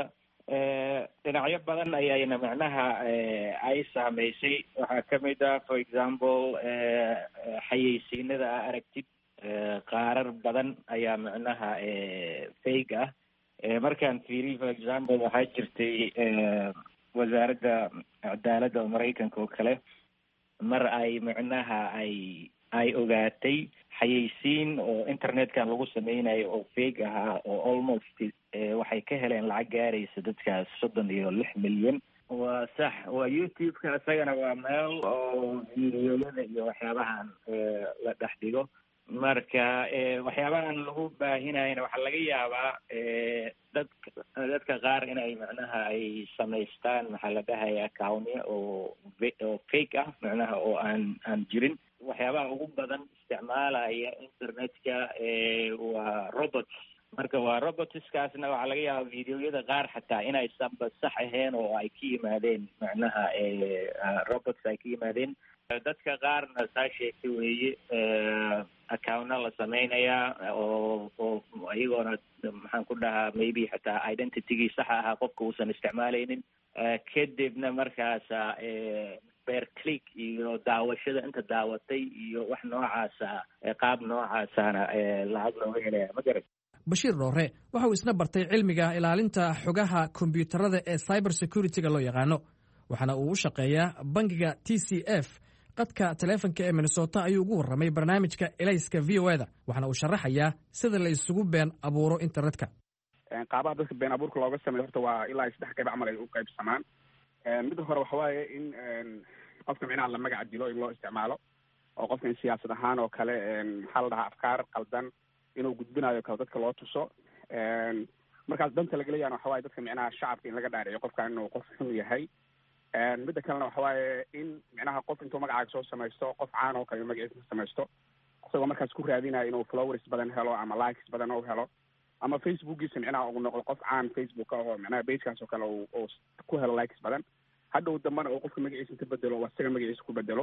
dhinacyo badan ayayna macnaha ay saameysay. waxaa kamid ah for example xayeysiinada a aragtid qaarar badan ayaa macnaha fake ah. markaan fiiriy for example waxaa jirtay wasaaradda cadaaladda oo maraykanka oo kale mar ay macnaha ay ogaatay xayeysiin oo internetkan lagu sameynayo oo fake ahaa oo almost waxay ka heleen lacag gaaraysa dadkaas 36 milyan. waa sax, waa youtube-ka isagana waa meel oo videoyada iyo waxyaabahan la dhex dhigo. marka waxyaabahan lagu baahinayana waxaa laga yaabaa dadka qaar inay macnaha ay samaystaan maxaa la dhahaya accounnya oo fake ah macnaha oo aan jirin. waxyaabaha ugu badan isticmaalaya internetka waa robots. marka waa robotskaasna waxaa laga yaabaa videoyada qaar xataa inaysanba sax ahayn oo ay ka yimaadeen macnaha robots ay ka yimaadeen. dadka qaarna saa sheegtay weeye accountna la sameynayaa oo iyagoona maxaan ku dhahaa maybe xataa identitygii saxa ahaa qofka uusan isticmaaleynin. kadibna markaasa bear click iyo daawashada inta daawatay iyo wax noocaasa qaab noocaasana lacag looga helaya. ma garan bashiir dhoore waxa uu isna bartay cilmiga ilaalinta xogaha kombiyuutarada ee cyber security-ga loo yaqaano, waxaana uu u shaqeeyaa bangiga TCF. qadka taleefanka ee Minnesota ayuu ugu warramay barnaamijka Elayska VOA-da, waxaana uu sharaxayaa sida la isugu been abuuro internetka. qaabaha dadka been abuurka looga sameeyo horta waa ilaa 3 qayb camal ay u qaybsamaan. mid hore waxa waaye in qofka micnaha la magac dilo in loo isticmaalo oo qofka in siyaasad ahaan oo kale maxaa la dhahaa afkaar qaldan inuu gudbinayo kale dadka loo tuso. markaas danta laga leeyahay waxa waaye dadka micnaha shacabka in laga dhaariyo qofka inuu qof xun yahay. midda kalena waxa waaye in micnaha qof intuu magacaaga soo samaysto qof caan oo kale magaciisa samaysto isagoo markaas ku raadinayo inuu followers badan helo ama likes badan oo helo ama facebookiisa micnaha uu noqdo qof caan facebook oo micnaha pagekaas oo kale uu ku helo likes badan. hadhow dambana uu qofka magaciisa inta bedelo waa isaga magaciisa ku bedelo.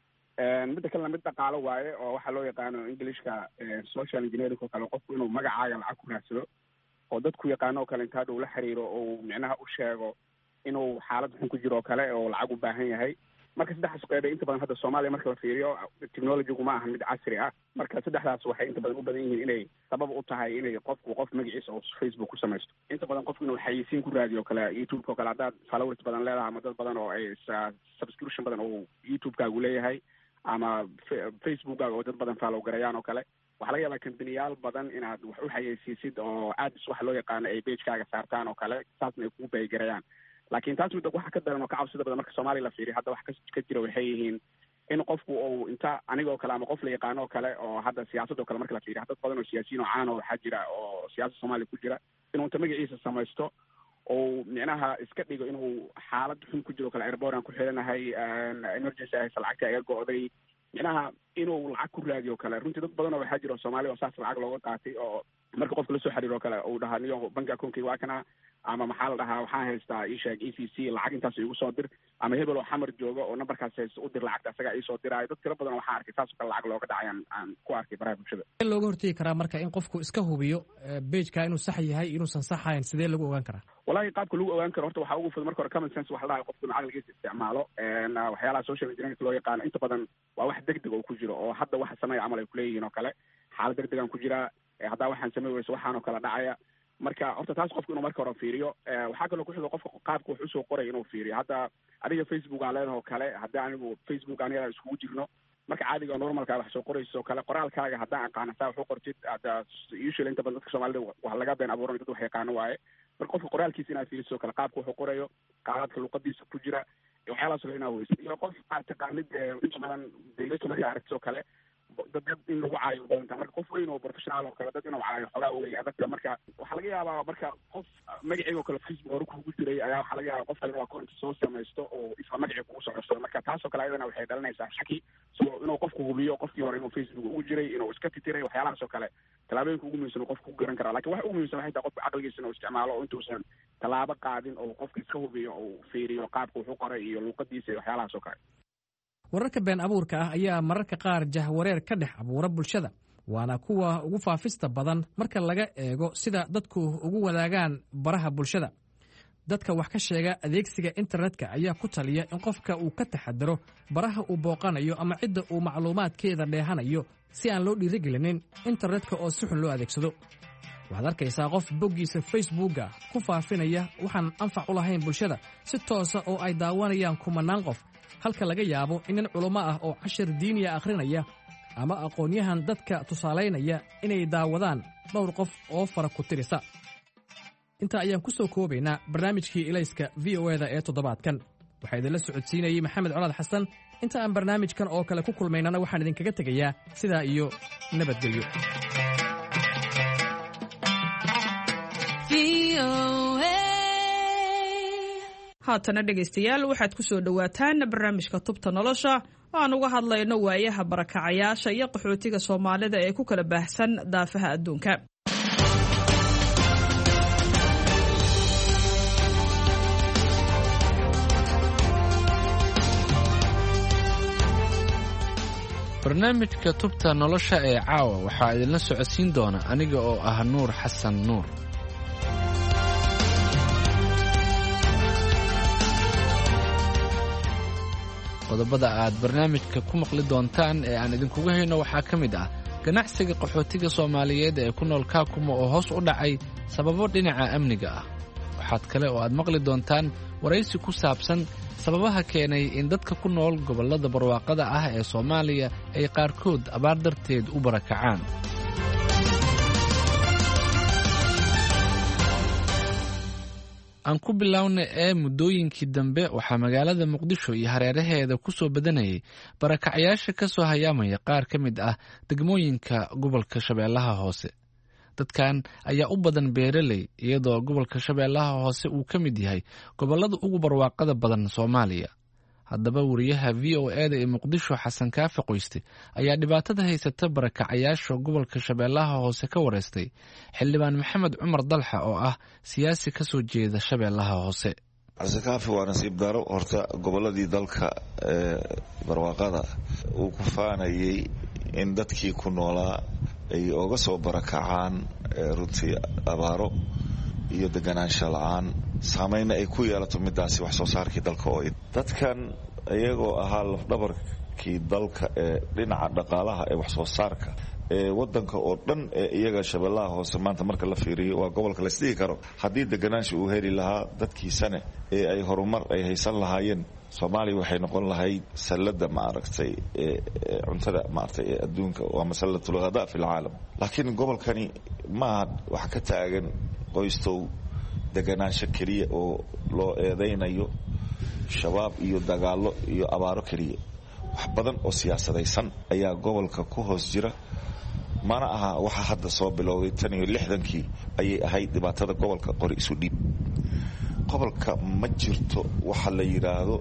midda kalena mid dhaqaalo waaye oo waxaa loo yaqaano englishka social engineering oo kale qofku inuu magacaaga lacag ku raadsado oo dadku yaqaano oo kale inta hadhow la xiriiro oo micnaha u sheego inuu xaalad xun ku jiro oo kale oo lacag u baahan yahay. marka saddexdaas qeyb inta badan hadda Soomaaliya marka la fiiriyo technology-gu ma ahan mid casri ah. marka saddexdaas waxay inta badan u badan yihiin inay sabab u tahay inay qof magaciisa oo Facebook ku samaysto. inta badan qofku inuu xayeysiin ku raadiyo kale YouTube oo kale haddaad followers badan leedahay ama dad badan oo ay subscription badan oo YouTube-kaagu leeyahay ama Facebook-kaaga oo dad badan follow garayaan oo kale waxaa laga yaabaa kambaniyaal badan inaad wax u xayeysiisid oo ads waxa loo yaqaano ay page-kaaga saartaan oo kale saasna ay kugu baygarayaan. laakiin taas midda waxa ka daran oo ka cabsida badan marka Soomaaliya la fiiriyo hadda wax ka jira waxay yihiin in qofku uu inta anigoo kale ama qof la yaqaano oo kale oo hadda siyaasadda oo kale marka la fiiriyo dad badan oo siyaasiyiin oo caan oo waxaa jira oo siyaasadda Soomaaliya ku jira inuu inta magaciisa samaysto oo micnaha iska dhigo inuu xaalad xun ku jiro kale airport aan ku xiranahay emergency ay lacagta ay go'day micnaha inuu lacag ku raadiyo kale. runtii dad badan oo waxaa jira Soomaaliya oo saas lacag looga qaatay oo marka qofka la soo xiriiro kale uu dhahaa niyo bank account-kayga waa kana ama maxaa la dhahaa waxaan haystaa ii sheeg ECC lacag intaas igu soo dir ama hebel oo xamar jooga oo numberkaas haysta u dir lacagta asaga ii soo diraayo. dad tiro badan waxaan arkay saas oo kale lacag looga dhacay aan ku arkay baraha bulshada. looga hortagi karaa marka in qofku iska hubiyo page-ka inuu sax yahay inuusan sax ahayn sidee lagu ogaan karaa? wallahi qaabka lagu ogaan karo horta waxaa ugu fudud marka hore common sense waxa la dhahay qofku inuu caqligiisa isticmaalo. waxyaalaha social engineering loo yaqaano inta badan waa wax degdeg oo ku jiro oo hadda waxa sameeya camal ay kuleeyihiin oo kale xaalad degdegaan ku jiraa haddaa waxaan samey weyso waxaan oo kale dhacaya. marka horta taas qofku inuu marka hore fiiriyo. waxaa kaloo ku xigo qofka qaabka wax usoo qoray inuu fiiriyo. hadda adiga Facebook aan leedahay oo kale haddii anigu Facebook aniga iskugu jirno marka caadiga normalka wax soo qorayso oo kale qoraalkaaga haddaan aqaana saa wax u qortid hadda usually inta badan dadka Soomaalida wax laga been abuuran dad wax yaqaano waaye. marka qofka qoraalkiisa inaad fiiriso kale qaabka wax u qorayo qaabka luqadiisa ku jira waxyaalahaas oo inaa weyso iyo qof aad taqaanid inta badan dawladda marka aragto kale dad in lagu caayo badantaa marka qof weyn oo professional oo kale dad inuu caayo xogaa wey adagta. marka waxaa laga yaabaa marka qof magaceyga oo kale Facebook hore kugu jiray ayaa waxaa laga yaabaa qof kale inuu account soo samaysto oo isla magacii kugu soo codsado. marka taas oo kale ayadana waxay dhalinaysaa shaki so inuu qofku hubiyo qofkii hore inuu Facebook ugu jiray inuu iska titiray waxyaalahaas oo kale tallaabooyinka ugu muhiimsan qofku ku garan karaa. lakin waxa ugu muhiimsan waxay tahay qofka caqligiisa inuu isticmaalo oo intuusan tallaabo qaadin oo qofka iska hubiyo oo fiiriyo qaabka wuxuu qoray iyo luuqadiisa iyo waxyaalahaas oo kale. wararka been abuurka ah ayaa mararka qaar jahwareer ka dhex abuura bulshada, waana kuwa ugu faafista badan marka laga eego sida dadku ugu wadaagaan baraha bulshada. dadka wax ka sheega adeegsiga internetka ayaa ku taliya in qofka uu ka taxadaro baraha uu booqanayo ama cidda uu macluumaadkeeda dheehanayo si aan loo dhiirigelinin internetka oo si xun loo adeegsado. waxaad arkaysaa qof boggiisa facebooka ku faafinaya waxaan anfac u lahayn bulshada si toosa oo ay daawanayaan kumanaan qof, halka laga yaabo in nin culummo ah oo cashar diiniya akhrinaya ama aqoon-yahan dadka tusaalaynaya inay daawadaan dhowr qof oo fara ku tirisa. intaa ayaan ku soo koobaynaa barnaamijkii ilayska VOA-da ee toddobaadkan. waxaa idinla socodsiinayey maxamed colaad xasan. inta aan barnaamijkan oo kale ku kulmaynana waxaan idinkaga tegayaa sidaa iyo nabadgelyo. haatana dhegaystayaal waxaad ku soo dhowaataan barnaamijka tubta nolosha oo aan uga hadlayno waayaha barakacayaasha iyo qaxootiga Soomaalida ee ku kala baahsan daafaha adduunka. barnaamijka tubta nolosha ee caawa waxaa idinla socodsiin doona aniga oo ah Nuur Xasan Nuur. qodobada aad barnaamijka ku maqli doontaan ee aan idinkugu hayno waxaa ka mid ah ganacsiga qaxootiga Soomaaliyeed ee ku nool Kaakumo oo hoos u dhacay sababo dhinaca amniga ah. waxaad kale oo aad maqli doontaan waraysi ku saabsan sababaha keenay in dadka ku nool gobollada barwaaqada ah ee Soomaaliya ay qaarkood abaar darteed u barakacaan. aan ku bilownay muddooyinkii dambe waxaa magaalada Muqdisho iyo hareeraheeda ku soo badanayay barakacayaasha ka soo hayaamaya qaar ka mid ah degmooyinka gobolka Shabeellaha Hoose. dadkan ayaa u badan beeraley iyadoo gobolka Shabeellaha Hoose uu ka mid yahay gobollada ugu barwaaqada badan Soomaaliya. haddaba wariyaha VOA-da ee Muqdisho Xasan Kaafi Qoyste ayaa dhibaatada haysata barakacayaasha gobolka Shabeellaha Hoose ka wareystay xildhibaan Maxamed Cumar Dalxa oo ah siyaasi ka soo jeeda Shabeellaha Hoose. Xasan Kaafi waa nasiib daro horta gobolladii dalka barwaaqada uu ku faanayay in dadkii ku noolaa ay uga soo barakacaan runtii abaaro iyo deganaansho la'aan saameynna ay ku yeelato midaasi wax soo saarkii dalka oo dadkan iyagoo ahaa lafdhabarkii dalka ee dhinaca dhaqaalaha ee wax soo saarka ee wadanka oo dhan ee iyaga Shabeellaha Hoose maanta marka la fiiriyo waa gobolka la isdhihi karo haddii deganaansho uu heli lahaa dadkiisana ee ay horumar ay haysan lahaayeen Soomaaliya waxay noqon lahayd salada maaragtay cuntada maaragtay adduunka waa masalatul ghadaa fil caalam. laakiin gobolkani ma wax ka taagan qoystow deganaansho kaliya oo loo eedeynayo shabaab iyo dagaalo iyo abaaro kaliya. wax badan oo siyaasadaysan ayaa gobolka ku hoos jira. mana aha waxa hadda soo bilowday 60kii ayay ahayd dhibaatada gobolka qori isu dhiib. gobolka ma jirto waxa la yiraahdo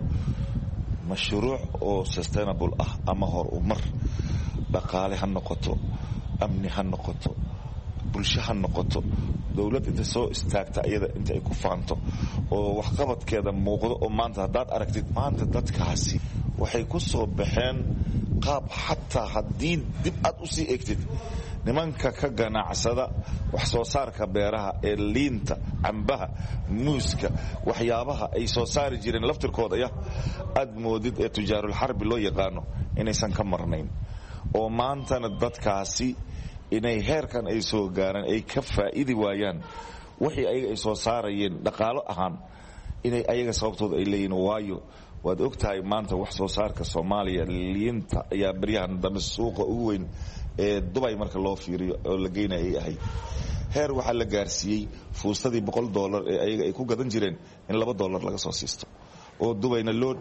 mashruuc oo sustainable ah ama horumar dhaqaale ha noqoto amni ha noqoto bulsho ha noqoto dawlad inta soo istaagta iyada inta ay ku faanto oo wax qabadkeeda muuqdo oo maanta hadaad aragtid maanta dadkaasi waxay ku soo baxeen qaab xataa haddii dib aad u sii eegtid nimanka ka ganacsada wax soo saarka beeraha ee liinta cambaha muuska waxyaabaha ay soo saari jireen laftirkooda aad moodid ee tujaarul xarbi loo yaqaano inaysan ka marnayn oo maantana dadkaasi inay heerkan ay soo gaaraan ay ka faa'iidi waayaan wixii ayaga ay soo saarayeen dhaqaalo ahaan inay ayaga sababtooda ay leeyihiin waayo waad ogtahay maanta wax soo saarka Soomaaliya liinta ayaa baryahan dambe suuqa ugu weyn ee Dubai marka loo fiiriyo oo la geynayay ahay heer waxa la gaarsiiyay fuustadii $100 ee ayaga ay ku gadan jireen in $2 laga soo siisto oo Dubaina loo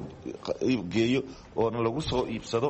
geeyo oo lagu soo iibsado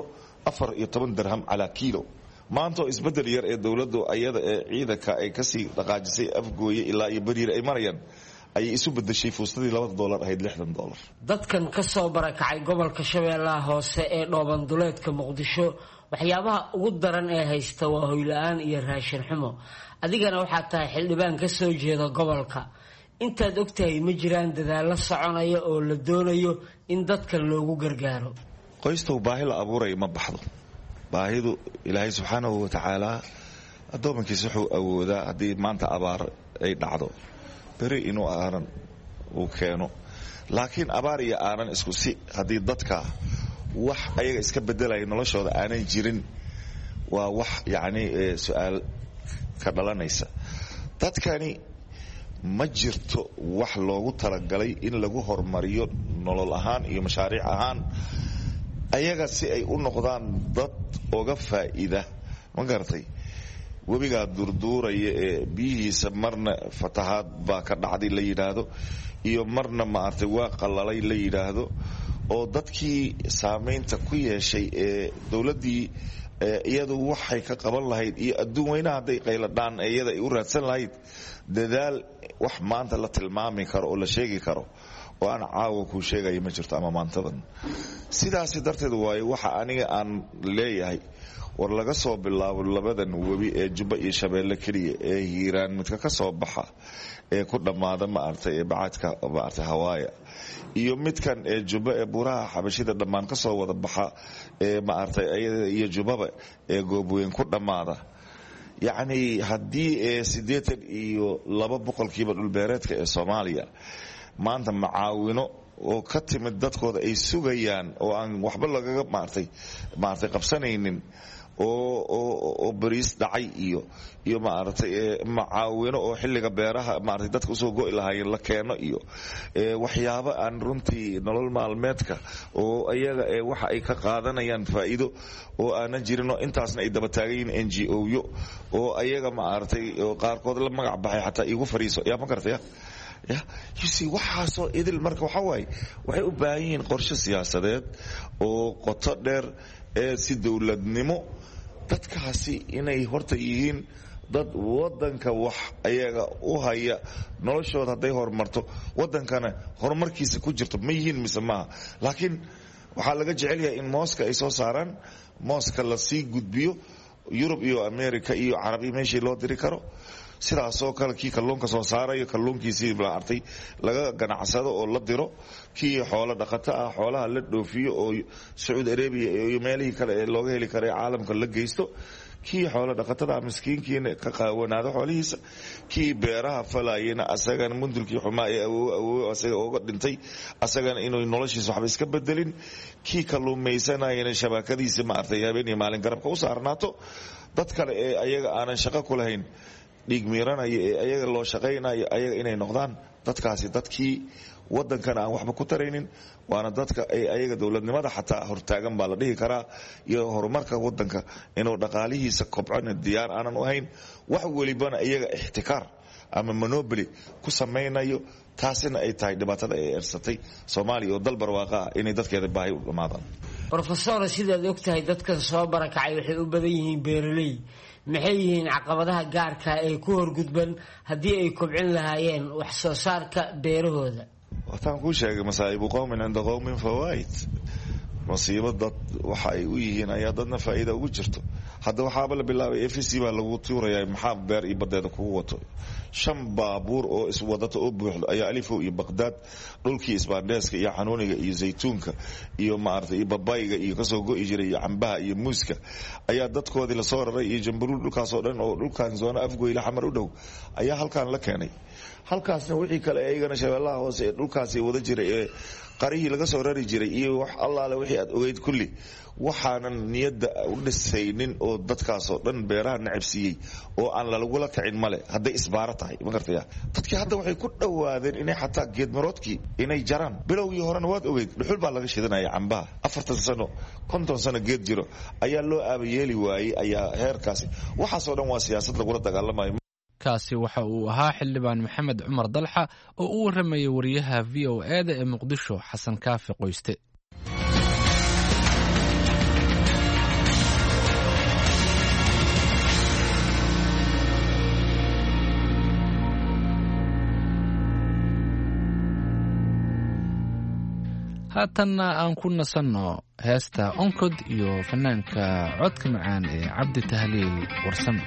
14 dirham ala kilo. maanta isbedel yar ee dawladdu ayada ee ciidanka ay ka sii dhaqaajisay afgooye ilaa iyo bariir ay marayaan ay isu bedeshay fuustadii $2 ahayd $60. dadkan ka soo barakacay gobolka Shabeellaha Hoose ee dhooban duleedka Muqdisho waxyaabaha ugu daran ee haysta waa hoy la'aan iyo raashin xumo. adigana waxaad tahay xildhibaan ka soo jeeda gobolka. intaad ogtahay ma jiraan dadaalo soconaya oo la doonayo in dadkan loogu gargaaro. qoystow baahi la abuuray ma baxdo. baahidu Ilaahay subxaanahu wa ta'aala addoonkiisa wuxuu awoodaa haddii maanta abaar ay dhacdo bari inuu aanan uu keeno laakiin abaar iyo aanan isku si haddii dadka wax ayaga iska bedelaya noloshooda aanan jirin waa wax yacni su-aal ka dhalanaysa dadkani ma jirto wax loogu talagalay in lagu horumariyo nolol ahaan iyo mashaariic ahaan ayaga si ay u noqdaan dad oga faa'iida ma garatay webigaa durduuraya ee biyihiisa marna fatahaad baa ka dhacday la yidhaahdo iyo marna maaragtay waa qalalay la yidhaahdo oo dadkii saamaynta ku yeeshay ee dowladdii iyadu waxay ka qaban lahayd iyo adduun weynaha hadday qayladhaan iyada ay u raadsan lahayd dadaal wax maanta la tilmaami karo oo la sheegi karo oo aan caawa kuu sheegaya ma jirto ama maantadan sidaasi darteed waayo waxa aniga aan leeyahay war laga soo bilaabo labadan webi ee Jubba iyo Shabeelle kaliya ee hiiraan midka ka soo baxa ee ku dhamaada maartay ee bacadka maartay Hawaaya iyo midkan ee Jubba ee buraha xabashida dhamaan ka soo wada baxa ee maartay iyo Jubbaba ee goobweyn ku dhamaada yacni haddii 82% dhul beereedka ee Soomaaliya maanta macaawino oo ka timid dadkooda ay sugayaan oo aan waxba lagaga maartay qabsanaynin oo bariis dhacay iyo maartay macaawino oo xilliga beeraha maartay dadka soo go'i lahaayeen la keeno iyo waxyaabo aan runtii nolol maalmeedka oo ayaga waxa ay ka qaadanayaan faa'iido oo aanan jirin oo intaasna ay daba taagayeen NGO-yo oo ayaga maartay oo qaarkood la magac baxay xataa igu fariiso yaa ma gartay waxaasoo idil marka waxa waaye waxay u baahan yihiin qorshe siyaasadeed oo qoto dheer ee si dowladnimo dadkaasi inay horta yihiin dad wadanka wax ayaga u haya noloshooda hadday horumarto wadankana horumarkiisa ku jirto ma yihiin mise maaha laakiin waxaa laga jecel yahay in mooska ay soo saaraan mooska la sii gudbiyo Yurub iyo America iyo Carabi meeshii loo diri karo sidaasoo kale kii kalluunka soo saarayo kalluunkiisii la artay laga ganacsado oo la diro kii xoolo dhaqato ah xoolaha la dhoofiyo oo Saudi Arabia iyo meelihii kale ee looga heli karo caalamka la geysto kii xoolo dhaqatada miskiinkiina ka qaawanaado xoolihiisa kii beeraha falayina asagana mundulkii xumaa ee asaga uga dhintay asagana inuu noloshiisa waxba iska bedelin kii kalluumaysanayna shabakadiisa ma artay habeenii maalin garabka u saarnaato dad kale ee ayaga aanan shaqo ku lahayn dhiig miiranaya ee ayaga loo shaqaynayo ayaga inay noqdaan dadkaasi dadkii wadankana aan waxba ku taraynin waana dadka ay ayaga dowladnimada xataa hortaagan baa la dhihi karaa iyo horumarka wadanka inuu dhaqaalihiisa kobcona diyaar aanan u ahayn wax walibana iyaga ixtikaar ama monopoly ku samaynayo taasina ay tahay dhibaatada ay ersatay Soomaaliya oo dal barwaaqa ah inay dadkeeda baahi u dhamaadaan Professor sidaad ogtahay dadka soo barakacay waxay u badan yihiin beeraley maxay yihiin caqabadaha gaarka ee ku horgudban haddii ay kobcin lahaayeen wax soo saarka beerahooda waxaan ku sheegay masaa'ibu qowmin inda qowmin fawaid masiibo dad waxa ay u yihiin ayaa dadna faa'iido ugu jirto hadda waxaaba la bilaabay FC baa lagu tuurayaa maxaa beer iyo badeeda kugu wato 5 baabuur oo iswadata oo buuxdo ayaa Alifo iyo Baghdad dhulkii Isbaandeeska iyo Xanuuniga iyo Zaytuunka iyo maartay iyo babayga iyo kasoo go'i jiray iyo cambaha iyo muuska ayaa dadkoodii la soo raray iyo jamburuul dhulkaas oo dhan oo dhulkan zona Afgoyle Xamar u dhow ayaa halkan la keenay halkaasna wixii kale ayagana Shabeellaha hoose ee dhulkaas ay wada jiray ee qarihii laga soo rari jiray iyo wax allaale wixii aad ogeyd kulli waxaanan niyadda u dhisaynin oo dadkaas oo dhan beeraha nacabsiiyey oo aan lagula kacin male hadday isbaara tahay ma gartaya dadkii hadda waxay ku dhowaadeen inay xataa geedmaroodkii inay jaraan bilowgii horena waad ogeyd dhuxul baa laga shidanaya cambaha 40 sano 50 sano geed jiro ayaa loo aabayeeli waayey ayaa heerkaasi waxaasoo dhan waa siyaasad lagula dagaalamayo kaasi waxa uu ahaa xildhibaan maxamed cumar dalxa oo u waramayay wariyaha VOA-da ee Muqdisho Xasan Kaafi Qoyste haatanna aan ku nasanno heesta onkod iyo fanaanka codka macaan ee Cabdi Tahliil Warsame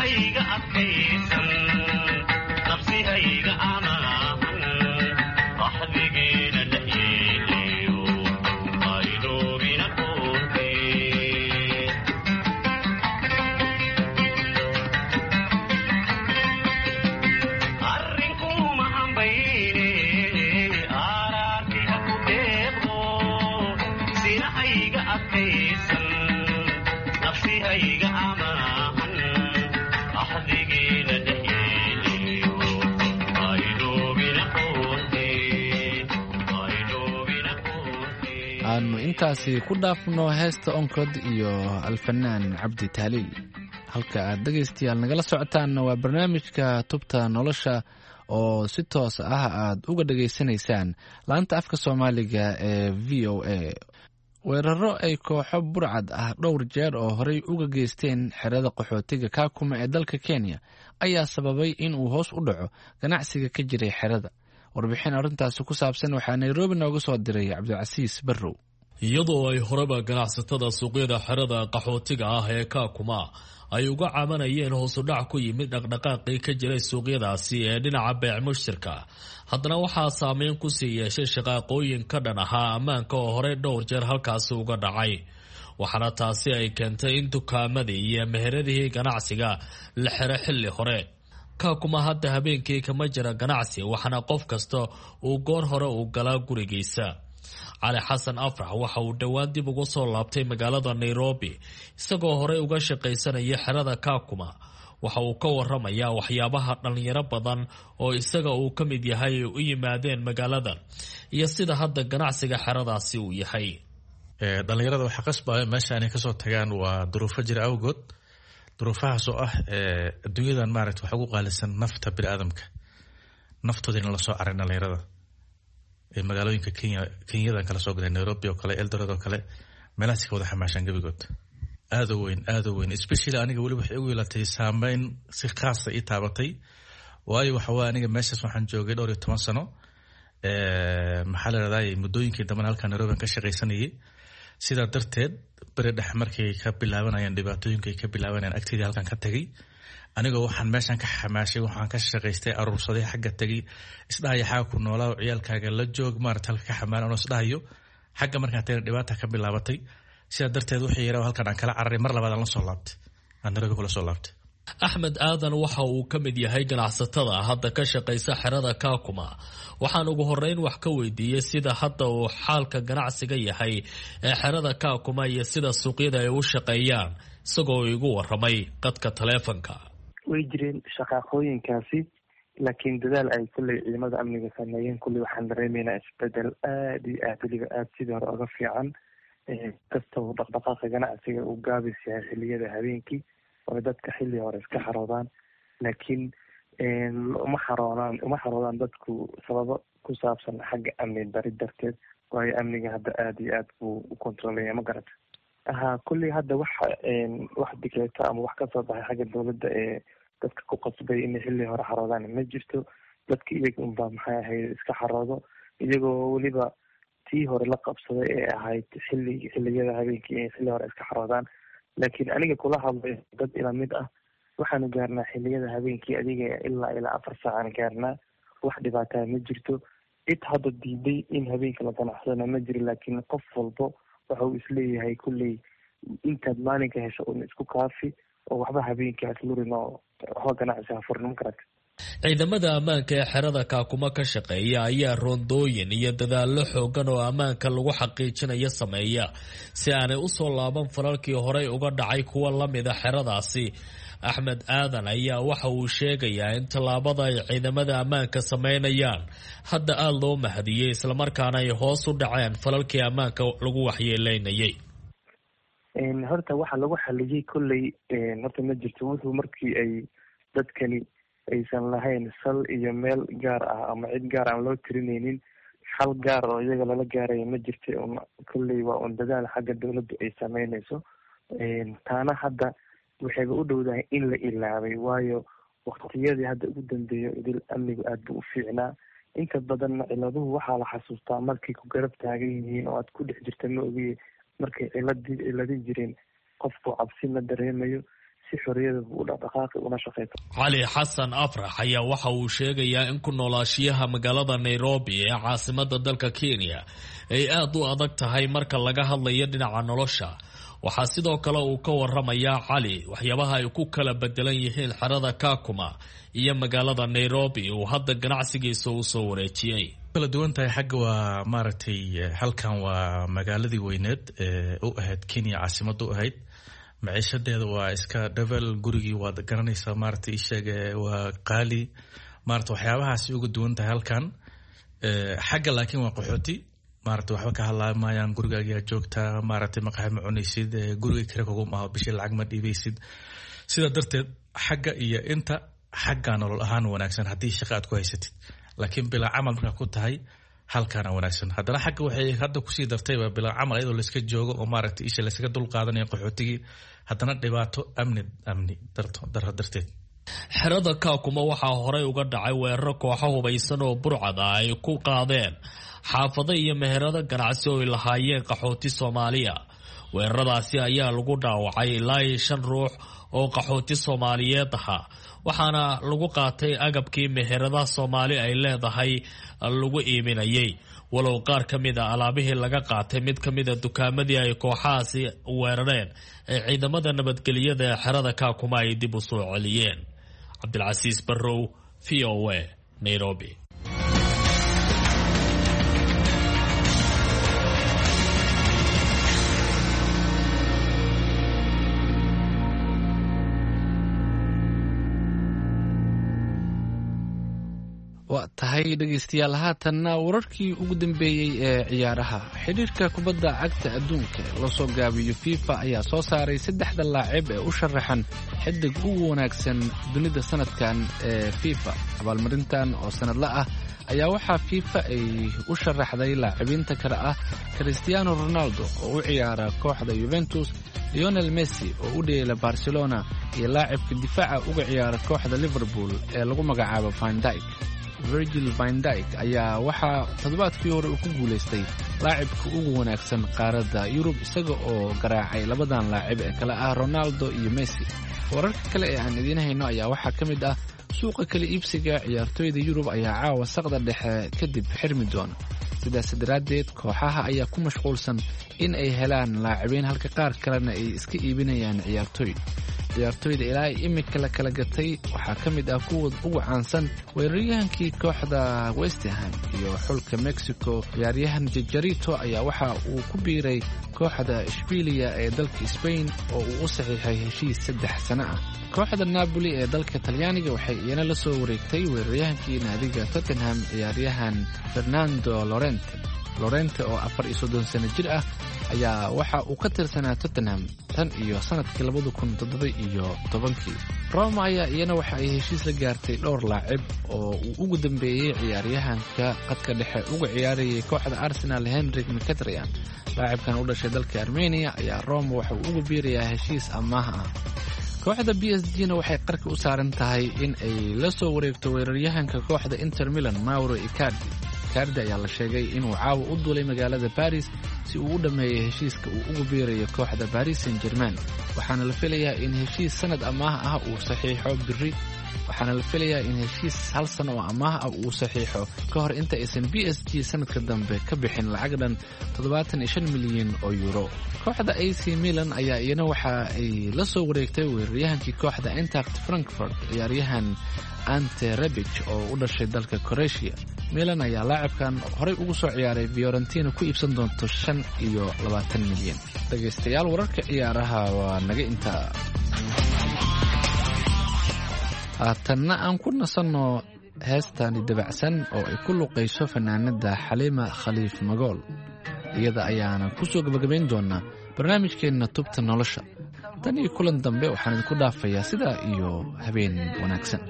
aanu intaasi ku dhaafno heesta onkod iyo alfanaan cabdi taaliil. halka aad dhegaystayaal nagala socotaanna waa barnaamijka tubta nolosha oo si toos ah aad uga dhegaysanaysaan laanta afka soomaaliga ee v o a. weeraro ay kooxo burcad ah dhowr jeer oo horey uga geysteen xerada qaxootiga Kakuma ee dalka Kenya ayaa sababay in uu hoos u dhaco ganacsiga ka jiray xerada. warbixin arrintaasi ku saabsan waxaa Nairobi nooga soo diray Cabdicasiis Barrow. iyadoo ay horeba ganacsatada suuqyada xerada qaxootiga ah ee Kakuma ay uga cabanayeen hoos u dhac ku yimid dhaqdhaqaaqii ka jiray suuqyadaasi ee dhinaca beec mushtarka, haddana waxaa saameyn ku sii yeeshay shaqaaqooyin ka dhan ahaa ammaanka oo horey dhowr jeer halkaasi uga dhacay. waxaana taasi ay keentay in dukaamadii iyo meheradihii ganacsiga la xiro xilli hore. Kakuma hadda habeenkii kama jira ganacsi, waxaana qof kasta uu goor hore u galaa gurigiisa. cali xasan afrax waxa uu dhowaan dib uga soo laabtay magaalada Nairobi isagoo horey uga shaqaysanaya xerada Kakuma. waxa uu ka waramayaa waxyaabaha dhalinyaro badan oo isaga uu ka mid yahay u yimaadeen magaalada iyo sida hadda ganacsiga xeradaasi uu yahay. dhalinyarada waxa qasbaya meesha inay kasoo tagaan waa duruufo jira awgood. duruufahaas oo ah adduunyadan maaragtay waxa ugu qaalisan nafta bini'aadamka, naftoodina la soo caray dhalinyarada. magaalooyinka Kenyadan kala soo galay Nairobi oo kale, Eldoret oo kale, meelahaas ka wada xamaashan gabigood aad u weyn especially aniga wali waxay ugu yeelatay saameyn si khaas ah ii taabatay. waayo waxa waa aniga meeshaas waxaan joogay 12 sano maxaa la yiraahdaa muddooyinkii dambe halkan Nairobi ka shaqaysanayay. sidaa darteed bari dhex markay ka bilaabanayaan dhibaatooyinkay ka bilaabanayaan agteedii halkan ka tagay. anigoo waxaan meeshan ka xamaashay, waxaan ka shaqaystay, aruursaday, xagga tagay, isdhahayo xagga ku noolaa, ciyaalkaaga la joog, maaragtay halka ka xamaalan oo isdhahayo xagga markaan tagay dhibaata ka bilaabatay. sidaa darteed wixii yaraa halkan aan kala cararay, mar labaad aan la soo laabtay, aan Nairobi kula soo laabtay. axmed aadan waxa uu ka mid yahay ganacsatada hadda ka shaqaysa xerada Kakuma. waxaan ugu horeyn wax ka weydiiyey sida hadda uu xaalka ganacsiga yahay ee xerada Kakuma iyo sida suuqyada ay u shaqeeyaan, isagoo igu waramay qadka taleefanka. way jireen shaqaaqooyinkaasi, laakiin dadaal ay kulley ciidamada amniga sameeyeen kulley waxaan dareemaynaa isbedel aad iyo aad weliba aad sidii hore uga fiican. kasta uu dhaqdhaqaaqa ganacsiga uu gaabis yahay xilliyada habeenkii oo dadka xilli hore iska xaroodaan, laakiin uma xaroodaan dadku sababo ku saabsan xagga amni dari darteed. waayo amniga hadda aad iyo aad buu u kontroolaya, ma garata. kulley hadda wax dikreeto ama wax kasoo baxay xagga dawladda ee dadka ku qasbay inay xilli hore xaroodaan ma jirto. dadka iyaga unbaa maxay ahayd iska xaroodo, iyagoo weliba tii hore la qabsaday ee ahayd xilliyada habeenkii inay xilli hore iska xaroodaan. laakiin aniga kula hadlay dad ila mid ah, waxaanu gaarnaa xilliyada habeenkii adiga ilaa 4 saacaan gaarnaa. wax dhibaataa ma jirto. cid hadda diiday in habeenka la ganacsadana ma jiro, laakiin qof walbo waxa uu isleeyahay kulley intaad maalinka hesho un isku kaafi oo waxba habeenkii haslurin oo waxba ganacsi ha furnin karata. ciidamada ammaanka ee xerada Kakuma ka shaqeeya ayaa rondooyin iyo dadaallo xoogan oo ammaanka lagu xaqiijinayo sameeya si aanay u soo laaban falalkii horey uga dhacay kuwa la mid a xeradaasi. axmed aadan ayaa waxa uu sheegayaa in tallaabada ay ciidamada ammaanka sameynayaan hadda aad loo mahadiyey, islamarkaana ay hoos u dhaceen falalkii ammaanka lagu waxyeeleynayay. horta waxa lagu xaliyey kolley horta ma jirto. wuxuu markii ay dadkani aysan lahayn sal iyo meel gaar ah ama cid gaar aan loo tirinaynin, xal gaar oo iyaga lala gaaraya ma jirta. kolley waa un dadaal xagga dawladdu ay sameynayso. taana hadda waxayba u dhowdahay in la ilaabay, waayo waktiyadii hadda ugu dambeeyo idil amnigu aad buu u fiicnaa. inta badanna ciladuhu waxaa la xasuustaa markay ku garab taagan yihiin oo aad ku dhex jirta ma ogiye. markay ciladii jireen qofku cabsi ma dareemayo. si xorriyada u dhaqdhaqaaqi una shaqeyso. cali xasan afrax ayaa waxa uu sheegayaa in ku noolaashiyaha magaalada nairobi ee caasimada dalka kenya ay aad u adag tahay marka laga hadlayo dhinaca nolosha. waxaa sidoo kale uu ka waramayaa cali waxyaabaha ay ku kala bedelan yihiin xerada Kakuma iyo magaalada Nairobi uu hadda ganacsigiisa u soo wareejiyay. kala duwan tahay xagga waa maaragtay halkan waa magaaladii weyneed u ahayd Kenya caasimad u ahayd. maciishadeeda waa iska dhavel, gurigii waad garanaysaa maaragtay ishaga waa qaali maaragtay waxyaabahaasi uga duwan tahay halkan. xagga laakiin waa qaxooti maaragtay waxba ka hadlaamayaan, gurigaaga joogtaa maaragtay maqaxi ma cunaysid, guriga kale kugu maaho bishii lacag ma dhiibaysid. sidaa darteed xagga iyo inta xagga nolol ahaan wanaagsan haddii shaqo aad ku haysatid, laakiin bilaa camal markaa ku tahay halkaana wanaagsan. haddana xagga waxay hadda kusii dartayba bilaa camal iyadoo layska joogo oo maaragtay isha laysaga dul qaadanayo qaxootigii, haddana dhibaato amni daro darteed. xerada Kakuma waxaa horey uga dhacay weeraro kooxo hubaysan oo burcad ah ay ku qaadeen xaafado iyo meherado ganacsi oo ay lahaayeen qaxooti Soomaaliya. weeraradaasi ayaa lagu dhaawacay ilaa 5 ruux oo qaxooti Soomaaliyeed ah, waxaana lagu qaatay agabkii meherada Soomaali ay leedahay lagu iibinayay. walow qaar ka mid ah alaabihii laga qaatay mid ka mid ah dukaamadii ay kooxahaasi weerareen ee ciidamada nabadgelyada ee xerada Kakuma ay dib u soo celiyeen. Cabdilcasiis Barrow, VOA, Nairobi. waa tahay dhegaystayaal, haatanna wararkii ugu dambeeyey ee ciyaaraha. xidhiirka kubadda cagta adduunka ee loo soo gaabiyo FIFA ayaa soo saaray 3 laacib ee u sharaxan xidig ugu wanaagsan dunida sanadkan ee FIFA. abaalmarintan oo sanadla ah ayaa waxaa FIFA ay u sharaxday laacibiinta kale ah Cristiano Ronaldo oo u ciyaara kooxda Juventus, Lionel Messi oo u dheela Barcelona, iyo laacibka difaaca uga ciyaara kooxda Liverpool ee lagu magacaabo Van Dijk. Virgil van Dijk ayaa waxaa toddobaadkii hore uu ku guulaystay laacibka ugu wanaagsan qaaradda Yurub, isaga oo garaacay labadan laacib ee kale ah Ronaldo iyo Messi. wararka kale ee aan idiin hayno ayaa waxaa ka mid ah suuqa kala iibsiga ciyaartoyda Yurub ayaa caawa saqda dhexe kadib xirmi doona. sidaas daraaddeed kooxaha ayaa ku mashquulsan in ay helaan laacibiin, halka qaar kalena ay iska iibinayaan ciyaartoyda ilaa imika la kala gatay waxaa ka mid ah kuwa ugu caansan weeraryahankii kooxda West Ham iyo xulka Mexico. ciyaaryahan Chicharito ayaa waxa uu ku biiray kooxda Ishbiiliya ee dalka Spain oo uu u saxiixay heshiis 3 sano ah. kooxda Napoli ee dalka Talyaaniga waxay iyana la soo wareegtay weeraryahankii naadiga Tottenham, ciyaaryahan Fernando Llorente oo 34 sano jir ah ayaa waxa uu ka tirsanaa Tottenham tan iyo sanadkii 2017. Roma ayaa iyana waxa ay heshiis la gaartay dhowr laacib oo uu ugu dambeeyay ciyaaryahanka qadka dhexe uga ciyaarayay kooxda Arsenal Henrik Mkhitaryan. laacibkan u dhashay dalka Armenia ayaa Roma waxa uu ugu biirayaa heshiis amaah ah. kooxda PSG-na waxay qarka u saaran tahay in ay la soo wareegto weeraryahanka kooxda Inter Milan Mauro Icardi. Icardi ayaa la sheegay inuu caawa u duulay magaalada Paris si uu u dhameeyo heshiiska uu ugu biirayo kooxda Paris Saint-Germain. waxaana la filayaa in heshiis sanad amaah ah uu saxiixo biri. waxaana la filayaa in heshiis 1 sano oo amaah ah uu saxiixo ka hor inta aysan PSG sanadka dambe ka bixin lacag dhan 75 milyan oo euro. kooxda AC Milan ayaa iyana waxa ay la soo wareegtay weeraryahankii kooxda Eintracht Frankfurt, ciyaaryahan Ante Rebic oo u dhashay dalka Croatia. Milan ayaa laacibkan horey ugu soo ciyaaray Fiorentina ku iibsan doonto 25 milyan. dhagaystayaal, wararka ciyaaraha waa naga intaa. haatanna aan ku nasanno heestani dabacsan oo ay ku luqayso fanaanada Xaliima Khaliif Magool. iyada ayaana ku soo gabagabayn doonaa barnaamijkeenna Tubta Nolosha. tan iyo kulan dambe waxaan idinku dhaafayaa sidaa iyo habeen wanaagsan.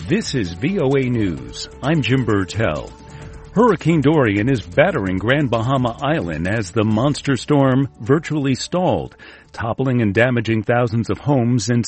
This is VOA News. I'm Jim Burtell. Hurricane Dorian is battering Grand Bahama Island as the monster storm virtually stalled, toppling and damaging thousands of homes and